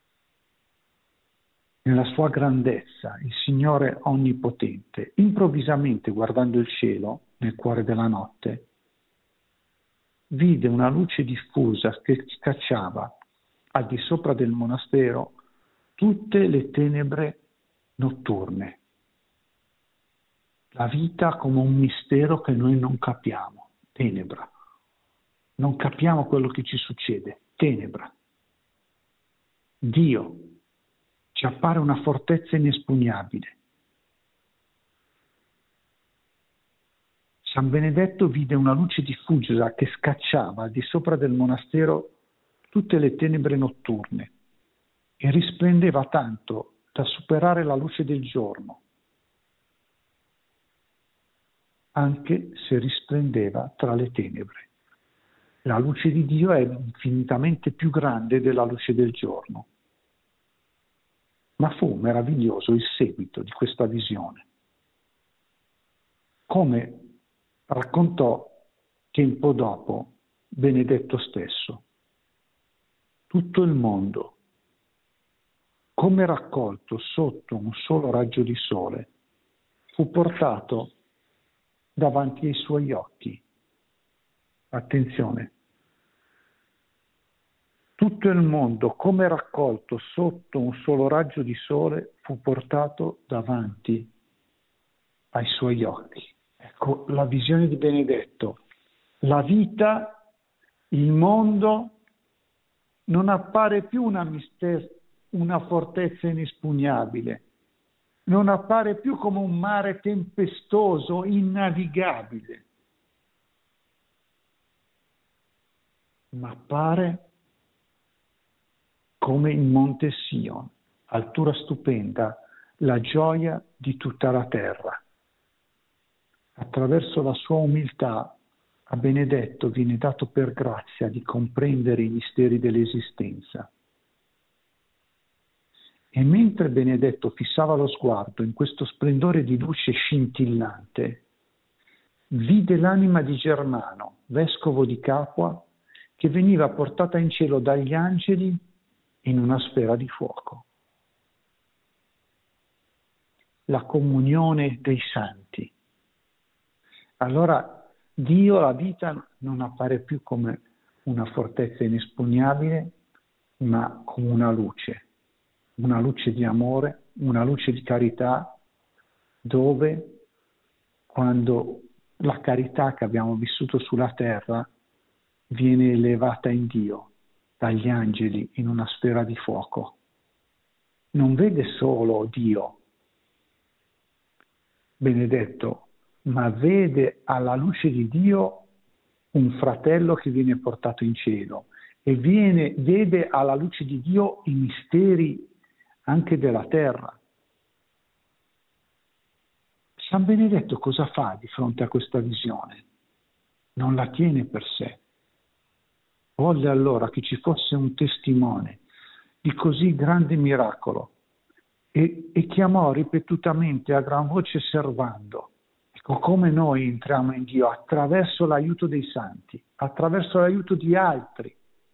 nella sua grandezza, il Signore Onnipotente, improvvisamente guardando il cielo nel cuore della notte, vide una luce diffusa che scacciava al di sopra del monastero tutte le tenebre notturne. La vita come un mistero che noi non capiamo, tenebra. Non capiamo quello che ci succede, tenebra. Dio ci appare una fortezza inespugnabile. San Benedetto vide una luce diffusa che scacciava al di sopra del monastero tutte le tenebre notturne e risplendeva tanto da superare la luce del giorno, anche se risplendeva tra le tenebre. La luce di Dio è infinitamente più grande della luce del giorno. Ma fu meraviglioso il seguito di questa visione. Come raccontò tempo dopo Benedetto stesso. Tutto il mondo, come raccolto sotto un solo raggio di sole, fu portato davanti ai suoi occhi. Attenzione. Tutto il mondo, come raccolto sotto un solo raggio di sole, fu portato davanti ai suoi occhi. Ecco la visione di Benedetto. La vita, il mondo, non appare più una, mister- una fortezza inespugnabile, non appare più come un mare tempestoso, innavigabile, ma appare come il Monte Sion, altura stupenda, la gioia di tutta la terra. Attraverso la sua umiltà a Benedetto viene dato per grazia di comprendere i misteri dell'esistenza. E mentre Benedetto fissava lo sguardo in questo splendore di luce scintillante, vide l'anima di Germano, vescovo di Capua, che veniva portata in cielo dagli angeli in una sfera di fuoco. La comunione dei santi. Allora Dio, la vita, non appare più come una fortezza inespugnabile, ma come una luce, una luce di amore, una luce di carità, dove quando la carità che abbiamo vissuto sulla terra viene elevata in Dio, dagli angeli in una sfera di fuoco. Non vede solo Dio, Benedetto, ma vede alla luce di Dio un fratello che viene portato in cielo e viene, vede alla luce di Dio i misteri anche della terra. San Benedetto cosa fa di fronte a questa visione? Non la tiene per sé. Volle allora che ci fosse un testimone di così grande miracolo e, e chiamò ripetutamente a gran voce servando. Ecco come noi entriamo in Dio attraverso l'aiuto dei santi, attraverso l'aiuto di altri.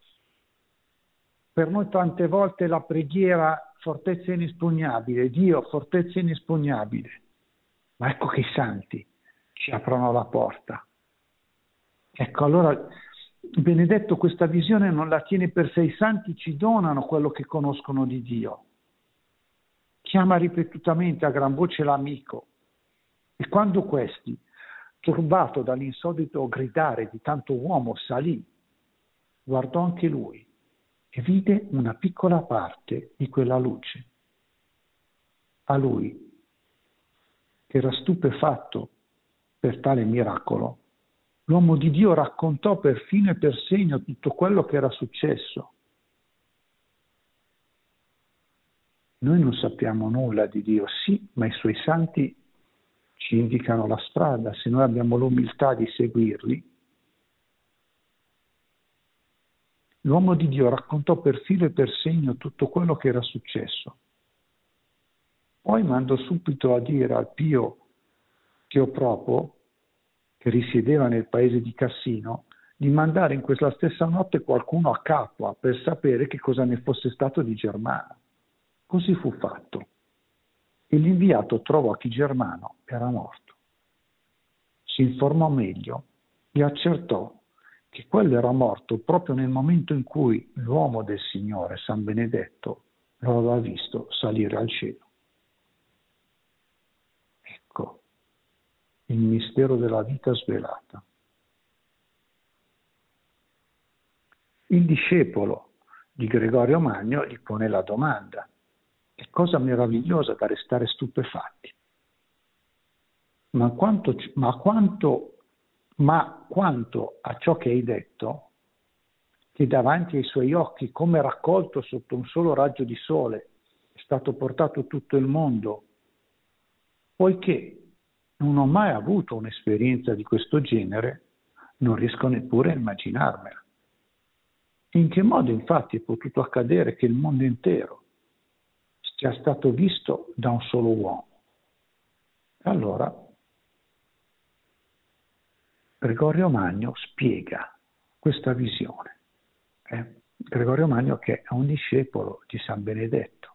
Per noi tante volte la preghiera fortezza inespugnabile, Dio fortezza inespugnabile, ma ecco che i santi ci aprono la porta. Ecco allora Benedetto questa visione non la tiene per sé, i santi ci donano quello che conoscono di Dio. Chiama ripetutamente a gran voce l'amico e quando questi, turbato dall'insolito gridare di tanto uomo, salì, guardò anche lui e vide una piccola parte di quella luce. A lui, che era stupefatto per tale miracolo, l'uomo di Dio raccontò per fine e per segno tutto quello che era successo. Noi non sappiamo nulla di Dio, sì, ma i suoi santi ci indicano la strada. Se noi abbiamo l'umiltà di seguirli, l'uomo di Dio raccontò per filo e per segno tutto quello che era successo. Poi mandò subito a dire al pio Teopropo, che risiedeva nel paese di Cassino, di mandare in quella stessa notte qualcuno a Capua per sapere che cosa ne fosse stato di Germano. Così fu fatto. E l'inviato trovò che Germano era morto. Si informò meglio e accertò che quello era morto proprio nel momento in cui l'uomo del Signore, San Benedetto, lo aveva visto salire al cielo. Ecco il mistero della vita svelata. Il discepolo di Gregorio Magno gli pone la domanda: è cosa meravigliosa da restare stupefatti. Ma quanto, ma quanto, ma quanto a ciò che hai detto, che davanti ai suoi occhi, come raccolto sotto un solo raggio di sole, è stato portato tutto il mondo, poiché non ho mai avuto un'esperienza di questo genere, non riesco neppure a immaginarmela. In che modo infatti è potuto accadere che il mondo intero sia stato visto da un solo uomo? Allora Gregorio Magno spiega questa visione. Eh? Gregorio Magno, che è un discepolo di San Benedetto.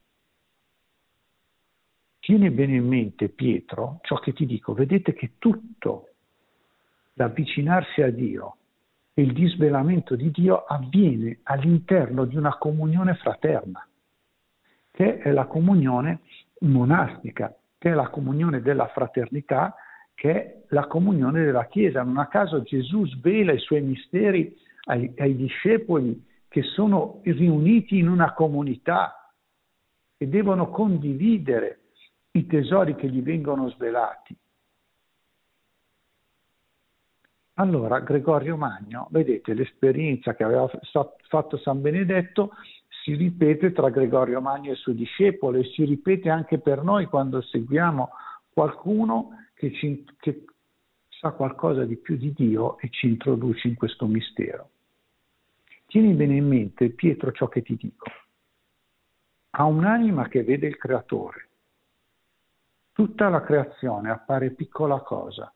Tieni bene in mente, Pietro, ciò che ti dico. Vedete che tutto l'avvicinarsi a Dio e il disvelamento di Dio avviene all'interno di una comunione fraterna, che è la comunione monastica, che è la comunione della fraternità, che è la comunione della Chiesa. Non a caso Gesù svela i suoi misteri ai, ai discepoli che sono riuniti in una comunità e devono condividere i tesori che gli vengono svelati. Allora Gregorio Magno, vedete, l'esperienza che aveva fatto San Benedetto si ripete tra Gregorio Magno e il suo discepolo e si ripete anche per noi quando seguiamo qualcuno che, ci, che sa qualcosa di più di Dio e ci introduce in questo mistero. Tieni bene in mente, Pietro, ciò che ti dico. Ha un'anima che vede il Creatore. Tutta la creazione appare piccola cosa.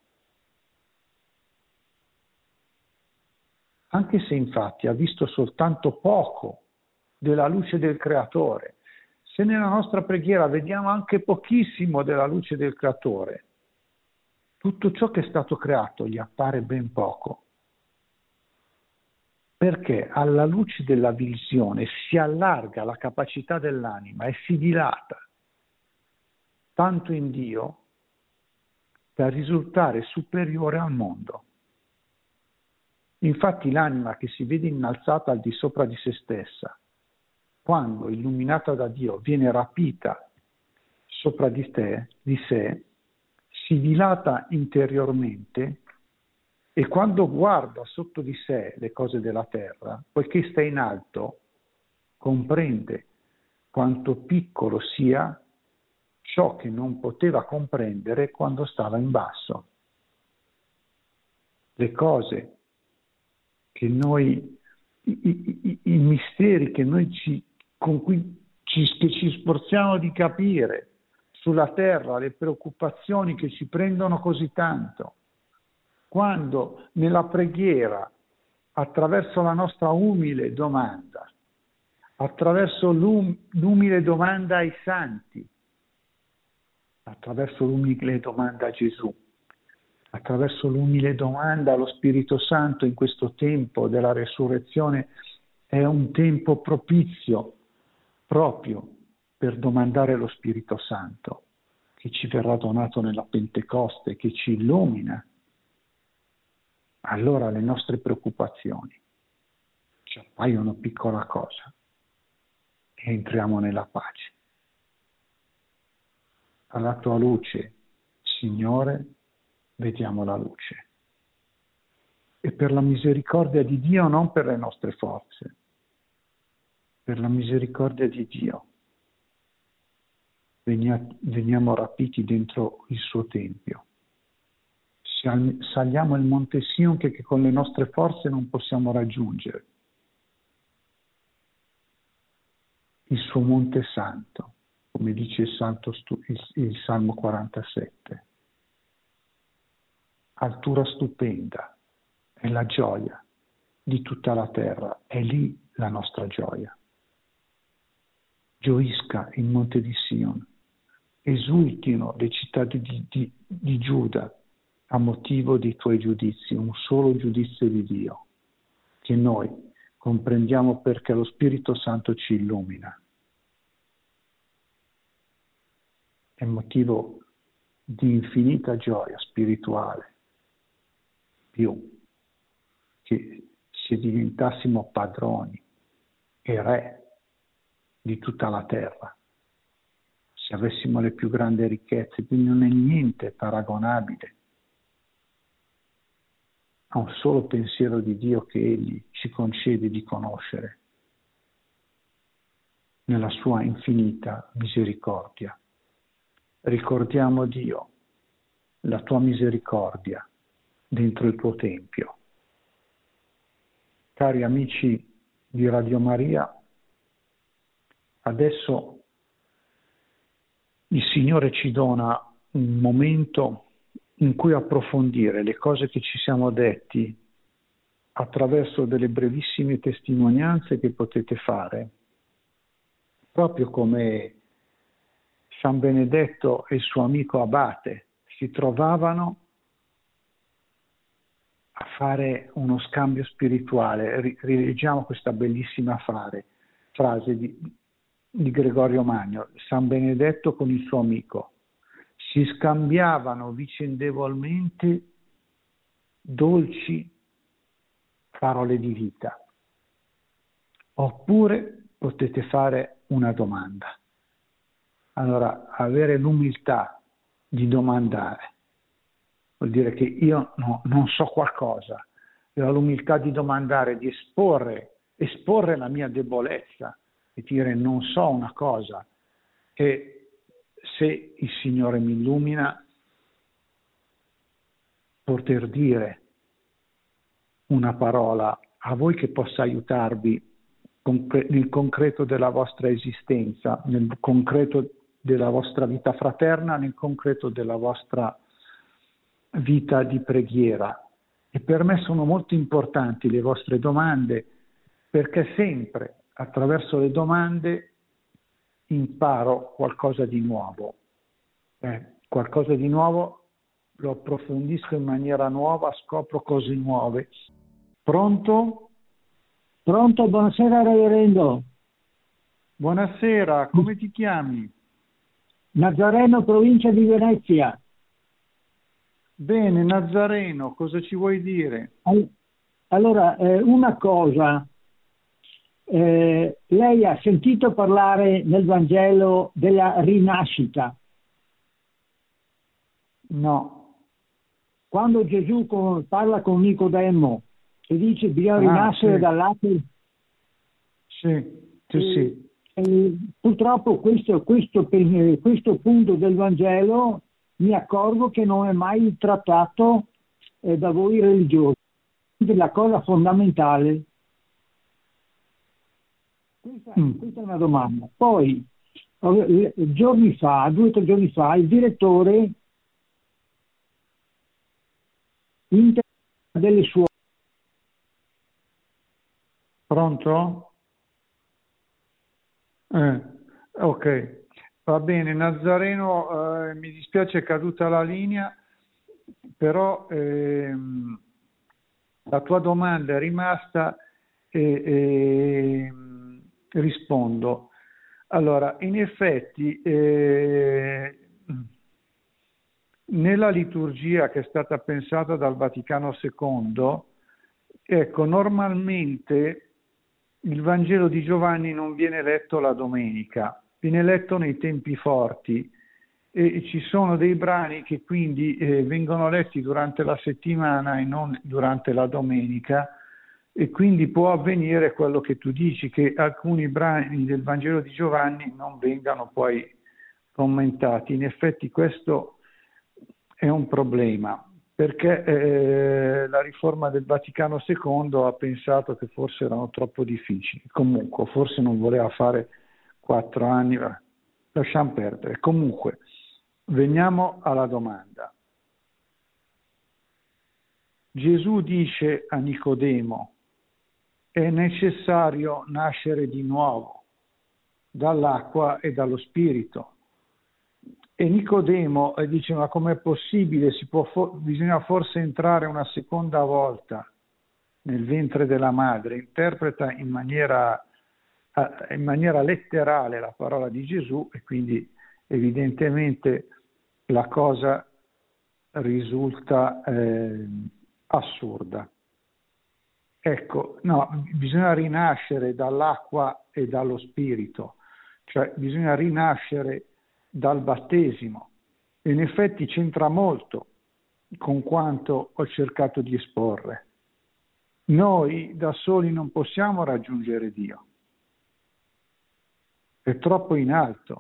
Anche se infatti ha visto soltanto poco della luce del Creatore, se nella nostra preghiera vediamo anche pochissimo della luce del Creatore, tutto ciò che è stato creato gli appare ben poco. Perché alla luce della visione si allarga la capacità dell'anima e si dilata tanto in Dio da risultare superiore al mondo. Infatti l'anima che si vede innalzata al di sopra di se stessa, quando illuminata da Dio viene rapita sopra di te, di sé, si dilata interiormente e quando guarda sotto di sé le cose della terra, poiché sta in alto, comprende quanto piccolo sia ciò che non poteva comprendere quando stava in basso. Le cose che noi, i, i, i misteri che noi ci, con cui ci, che ci sforziamo di capire sulla terra, le preoccupazioni che ci prendono così tanto, quando nella preghiera, attraverso la nostra umile domanda, attraverso l'um, l'umile domanda ai santi, attraverso l'umile domanda a Gesù, attraverso l'umile domanda allo Spirito Santo in questo tempo della resurrezione, è un tempo propizio proprio per domandare lo Spirito Santo, che ci verrà donato nella Pentecoste, che ci illumina. Allora le nostre preoccupazioni ci appaiono piccola cosa e entriamo nella pace. Alla tua luce, Signore, vediamo la luce. E per la misericordia di Dio, non per le nostre forze, per la misericordia di Dio, veniamo rapiti dentro il suo Tempio. Saliamo il Monte Sion che con le nostre forze non possiamo raggiungere. il suo monte santo, come dice il, Santo stu- il, il Salmo quarantasette. Altura stupenda, è la gioia di tutta la terra, è lì la nostra gioia. Gioisca il monte di Sion, esultino le città di, di, di Giuda a motivo dei tuoi giudizi, un solo giudizio di Dio, che noi comprendiamo perché lo Spirito Santo ci illumina. È motivo di infinita gioia spirituale, più che se diventassimo padroni e re di tutta la terra, se avessimo le più grandi ricchezze, quindi non è niente paragonabile a un solo pensiero di Dio che Egli ci concede di conoscere nella sua infinita misericordia. Ricordiamo Dio, la tua misericordia dentro il tuo Tempio. Cari amici di Radio Maria, adesso il Signore ci dona un momento in cui approfondire le cose che ci siamo detti attraverso delle brevissime testimonianze che potete fare, proprio come San Benedetto e il suo amico Abate si trovavano a fare uno scambio spirituale. Rileggiamo questa bellissima frase, frase di, di Gregorio Magno: San Benedetto con il suo amico si scambiavano vicendevolmente dolci parole di vita. Oppure potete fare una domanda. Allora, avere l'umiltà di domandare vuol dire che io no, non so qualcosa, io ho l'umiltà di domandare, di esporre, esporre la mia debolezza e dire non so una cosa, e se il Signore mi illumina, poter dire una parola a voi che possa aiutarvi nel concreto della vostra esistenza, nel concreto della vostra vita fraterna, nel concreto della vostra vita di preghiera. E per me sono molto importanti le vostre domande, perché sempre attraverso le domande imparo qualcosa di nuovo. Eh, qualcosa di nuovo, lo approfondisco in maniera nuova, scopro cose nuove. Pronto? Pronto, buonasera reverendo. Buonasera, come ti chiami? Nazareno, provincia di Venezia. Bene, Nazareno, cosa ci vuoi dire? Allora, eh, una cosa, eh, lei ha sentito parlare nel Vangelo della rinascita? No. Quando Gesù con, parla con Nicodemo e dice bisogna ah, rinascere sì. dall'acqua. Sì, sì, e, sì. E, purtroppo questo, questo, questo punto del Vangelo mi accorgo che non è mai trattato eh, da voi religiosi. La cosa fondamentale. Questa, mm. questa è una domanda. Poi, giorni fa, due o tre giorni fa, il direttore delle suore. Pronto? Eh, ok. Va bene, Nazareno, eh, mi dispiace è caduta la linea, però ehm, la tua domanda è rimasta e, e rispondo. Allora, in effetti, eh, nella liturgia che è stata pensata dal Vaticano secondo, ecco, normalmente il Vangelo di Giovanni non viene letto la domenica, viene letto nei tempi forti, e ci sono dei brani che quindi eh, vengono letti durante la settimana e non durante la domenica, e quindi può avvenire quello che tu dici, che alcuni brani del Vangelo di Giovanni non vengano poi commentati. In effetti questo è un problema, perché eh, la riforma del Vaticano secondo ha pensato che forse erano troppo difficili. Comunque, forse non voleva fare quattro anni, lasciamo perdere. Comunque, veniamo alla domanda. Gesù dice a Nicodemo: è necessario nascere di nuovo dall'acqua e dallo spirito. E Nicodemo dice: ma com'è possibile? Si può for- bisogna forse entrare una seconda volta nel ventre della madre. Interpreta in maniera, in maniera letterale la parola di Gesù, e quindi evidentemente la cosa risulta eh, assurda. Ecco, no, bisogna rinascere dall'acqua e dallo spirito, cioè bisogna rinascere dal battesimo. E in effetti c'entra molto con quanto ho cercato di esporre. Noi da soli non possiamo raggiungere Dio, è troppo in alto,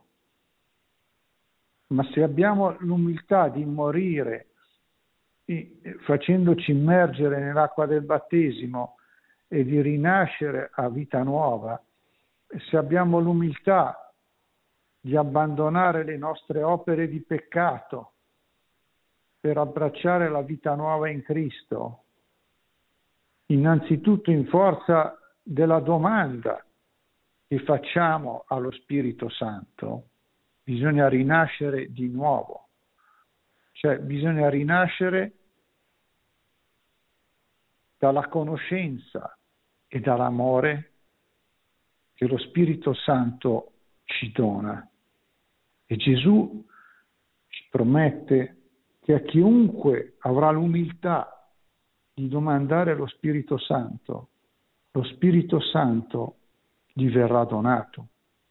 ma se abbiamo l'umiltà di morire facendoci immergere nell'acqua del battesimo e di rinascere a vita nuova, se abbiamo l'umiltà di abbandonare le nostre opere di peccato per abbracciare la vita nuova in Cristo, innanzitutto in forza della domanda che facciamo allo Spirito Santo, bisogna rinascere di nuovo. Cioè bisogna rinascere dalla conoscenza e dall'amore che lo Spirito Santo ci dona. E Gesù ci promette che a chiunque avrà l'umiltà di domandare lo Spirito Santo, lo Spirito Santo gli verrà donato.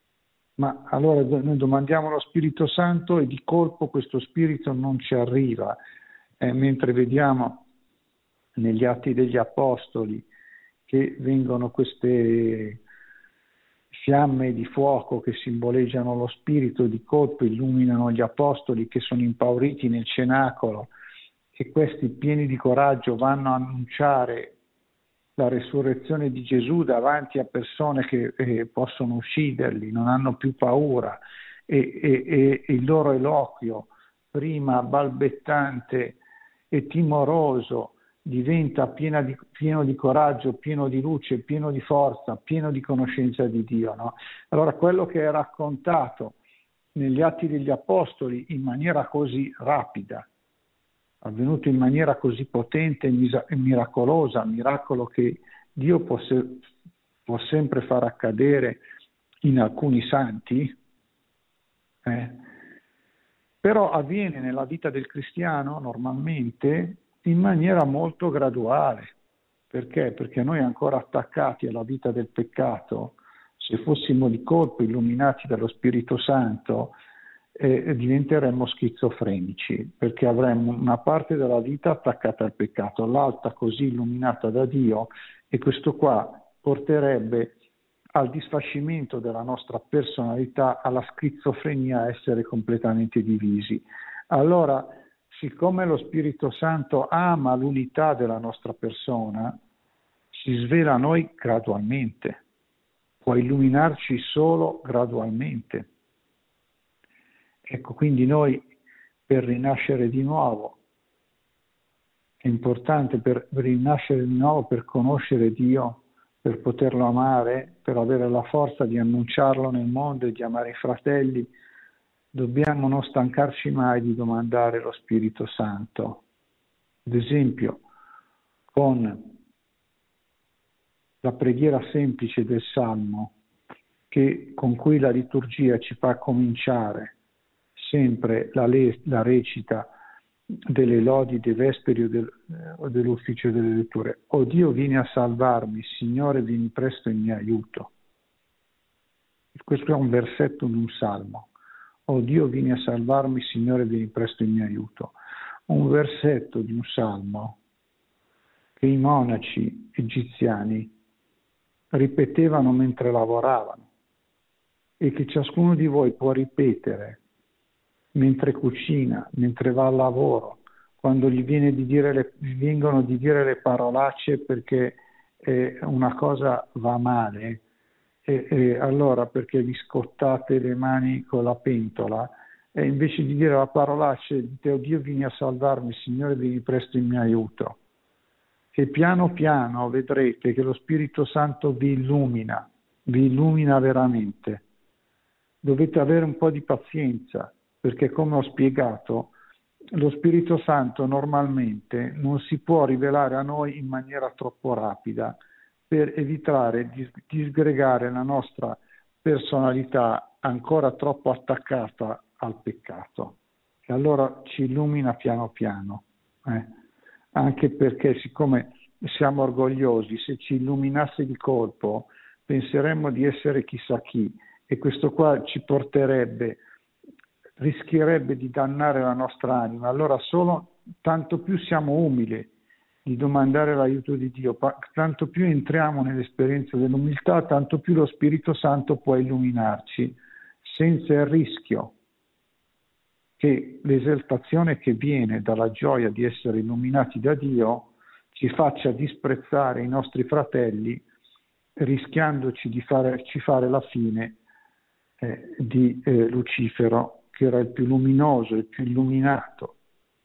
Ma allora noi domandiamo lo Spirito Santo e di colpo questo Spirito non ci arriva, eh, mentre vediamo negli Atti degli Apostoli che vengono queste fiamme di fuoco che simboleggiano lo Spirito, di colpo illuminano gli Apostoli che sono impauriti nel cenacolo, e questi pieni di coraggio vanno a annunciare la resurrezione di Gesù davanti a persone che eh, possono ucciderli, non hanno più paura, e, e, e il loro eloquio, prima balbettante e timoroso, diventa piena di, pieno di coraggio, pieno di luce, pieno di forza, pieno di conoscenza di Dio, no? Allora quello che è raccontato negli Atti degli Apostoli in maniera così rapida, avvenuto in maniera così potente e miracolosa, miracolo che Dio può, se, può sempre far accadere in alcuni santi, eh, però avviene nella vita del cristiano normalmente in maniera molto graduale. Perché? Perché noi ancora attaccati alla vita del peccato, se fossimo di colpo illuminati dallo Spirito Santo, eh, diventeremmo schizofrenici, perché avremmo una parte della vita attaccata al peccato, l'altra così illuminata da Dio, e questo qua porterebbe al disfacimento della nostra personalità, alla schizofrenia, a essere completamente divisi. Allora, siccome lo Spirito Santo ama l'unità della nostra persona, si svela a noi gradualmente, può illuminarci solo gradualmente. Ecco, quindi noi per rinascere di nuovo, è importante per rinascere di nuovo, per conoscere Dio, per poterlo amare, per avere la forza di annunciarlo nel mondo e di amare i fratelli, dobbiamo non stancarci mai di domandare lo Spirito Santo. Ad esempio, con la preghiera semplice del Salmo, che, con cui la liturgia ci fa cominciare sempre la, le, la recita delle lodi dei vesperi o, del, o dell'ufficio delle letture. O Dio, vieni a salvarmi, Signore, vieni presto in mio aiuto. Questo è un versetto di un salmo. O Dio, vieni a salvarmi, Signore, vieni presto in mio aiuto. Un versetto di un salmo che i monaci egiziani ripetevano mentre lavoravano e che ciascuno di voi può ripetere mentre cucina, mentre va al lavoro, quando gli, viene di dire le, gli vengono di dire le parolacce perché eh, una cosa va male, E, e allora perché vi scottate le mani con la pentola e invece di dire la parolaccia dite "Oh Dio, vieni a salvarmi, Signore, vieni presto in mio aiuto". E piano piano vedrete che lo Spirito Santo vi illumina, vi illumina veramente. Dovete avere un po' di pazienza, perché come ho spiegato, lo Spirito Santo normalmente non si può rivelare a noi in maniera troppo rapida per evitare di disgregare la nostra personalità ancora troppo attaccata al peccato. E allora ci illumina piano piano. Eh. Anche perché siccome siamo orgogliosi, se ci illuminasse di colpo penseremmo di essere chissà chi e questo qua ci porterebbe, rischierebbe di dannare la nostra anima. Allora solo tanto più siamo umili di domandare l'aiuto di Dio, tanto più entriamo nell'esperienza dell'umiltà, tanto più lo Spirito Santo può illuminarci senza il rischio che l'esaltazione che viene dalla gioia di essere illuminati da Dio ci faccia disprezzare i nostri fratelli, rischiandoci di farci fare la fine eh, di eh, Lucifero, che era il più luminoso, il più illuminato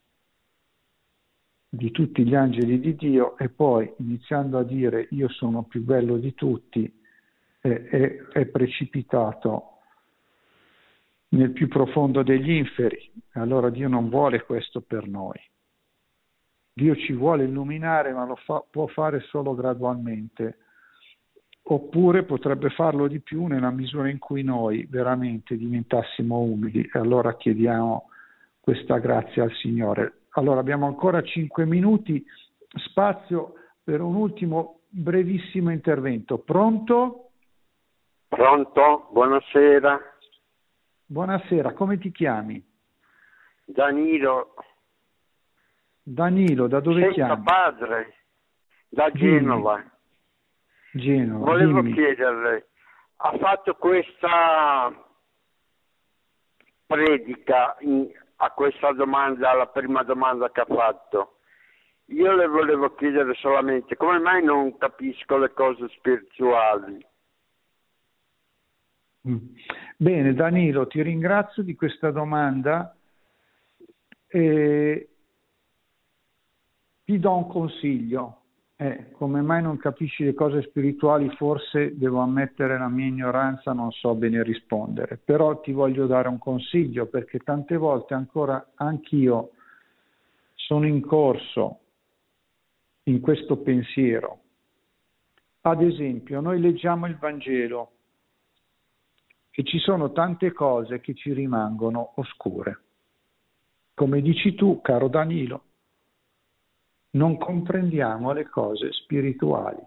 di tutti gli angeli di Dio, e poi iniziando a dire io sono più bello di tutti, eh, è, è precipitato nel più profondo degli inferi. Allora Dio non vuole questo per noi. Dio ci vuole illuminare, ma lo fa, può fare solo gradualmente, oppure potrebbe farlo di più nella misura in cui noi veramente diventassimo umili, e allora chiediamo questa grazia al Signore. Allora abbiamo ancora cinque minuti, spazio per un ultimo brevissimo intervento. Pronto? Pronto? Buonasera. Buonasera, come ti chiami? Danilo. Danilo, da dove Senza chiami? padre, da Genova. Dimmi. Genova. Volevo dimmi. chiederle, ha fatto questa predica in, a questa domanda, alla prima domanda che ha fatto. Io le volevo chiedere solamente come mai non capisco le cose spirituali. Bene Danilo, ti ringrazio di questa domanda e ti do un consiglio. Eh, come mai non capisci le cose spirituali? Forse devo ammettere la mia ignoranza, non so bene rispondere, però ti voglio dare un consiglio, perché tante volte ancora anch'io sono in corso in questo pensiero. Ad esempio, noi leggiamo il Vangelo e ci sono tante cose che ci rimangono oscure. Come dici tu, caro Danilo, non comprendiamo le cose spirituali.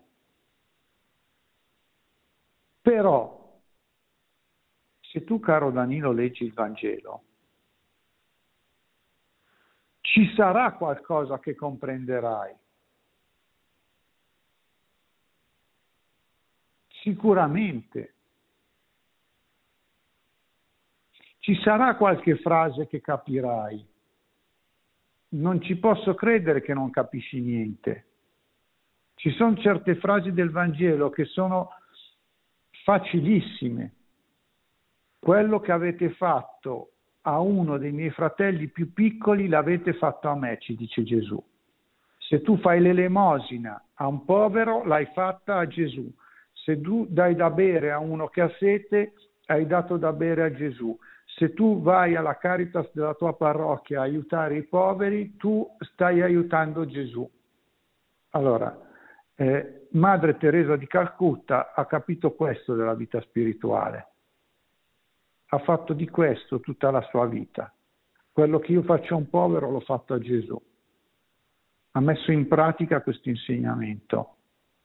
Però, se tu, caro Danilo, leggi il Vangelo, ci sarà qualcosa che comprenderai. Sicuramente. Ci sarà qualche frase che capirai. Non ci posso credere che non capisci niente. Ci sono certe frasi del Vangelo che sono facilissime. Quello che avete fatto a uno dei miei fratelli più piccoli l'avete fatto a me, ci dice Gesù. Se tu fai l'elemosina a un povero, l'hai fatta a Gesù. Se tu dai da bere a uno che ha sete, hai dato da bere a Gesù. Se tu vai alla Caritas della tua parrocchia a aiutare i poveri, tu stai aiutando Gesù. Allora, eh, Madre Teresa di Calcutta ha capito questo della vita spirituale. Ha fatto di questo tutta la sua vita. Quello che io faccio a un povero l'ho fatto a Gesù. Ha messo in pratica questo insegnamento.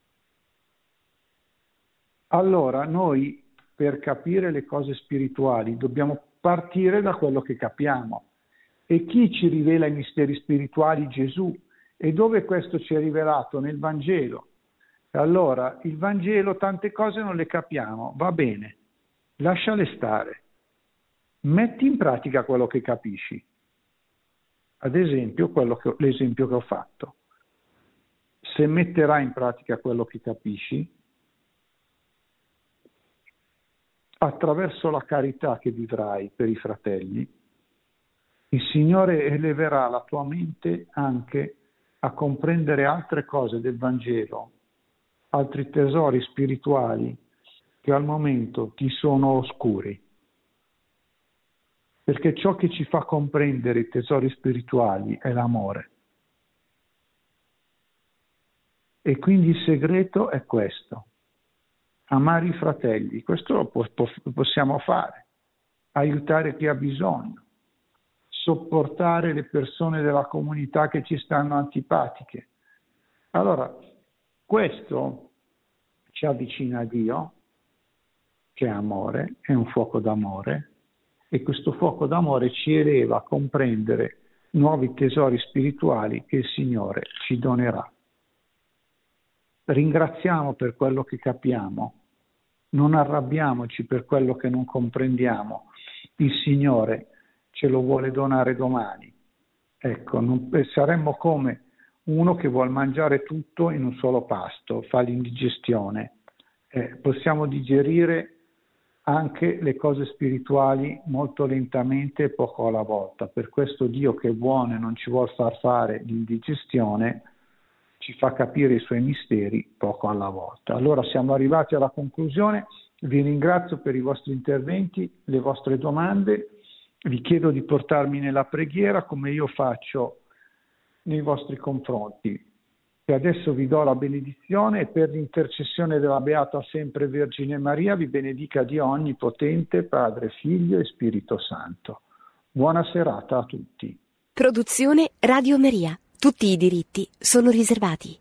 Allora, noi per capire le cose spirituali dobbiamo partire da quello che capiamo. E chi ci rivela i misteri spirituali? Gesù. E dove questo ci è rivelato? Nel Vangelo. E allora, il Vangelo tante cose non le capiamo, va bene, lasciale stare. Metti in pratica quello che capisci. Ad esempio, quello che, l'esempio che ho fatto. Se metterai in pratica quello che capisci, attraverso la carità che vivrai per i fratelli, il Signore eleverà la tua mente anche a comprendere altre cose del Vangelo, altri tesori spirituali che al momento ti sono oscuri. Perché ciò che ci fa comprendere i tesori spirituali è l'amore. E quindi il segreto è questo: amare i fratelli. Questo lo po- po- possiamo fare, aiutare chi ha bisogno, sopportare le persone della comunità che ci stanno antipatiche. Allora, questo ci avvicina a Dio, che è amore, è un fuoco d'amore, e questo fuoco d'amore ci eleva a comprendere nuovi tesori spirituali che il Signore ci donerà. Ringraziamo per quello che capiamo, non arrabbiamoci per quello che non comprendiamo. Il Signore ce lo vuole donare domani. Ecco, non, saremmo come uno che vuole mangiare tutto in un solo pasto, fa l'indigestione. Eh, possiamo digerire anche le cose spirituali molto lentamente e poco alla volta. Per questo Dio, che è buono e non ci vuole far fare l'indigestione, ci fa capire i suoi misteri poco alla volta. Allora siamo arrivati alla conclusione. Vi ringrazio per i vostri interventi, le vostre domande. Vi chiedo di portarmi nella preghiera come io faccio nei vostri confronti. E adesso vi do la benedizione, e per l'intercessione della Beata Sempre Vergine Maria vi benedica Dio Onnipotente, Padre, Figlio e Spirito Santo. Buona serata a tutti. Produzione Radio Maria. Tutti i diritti sono riservati.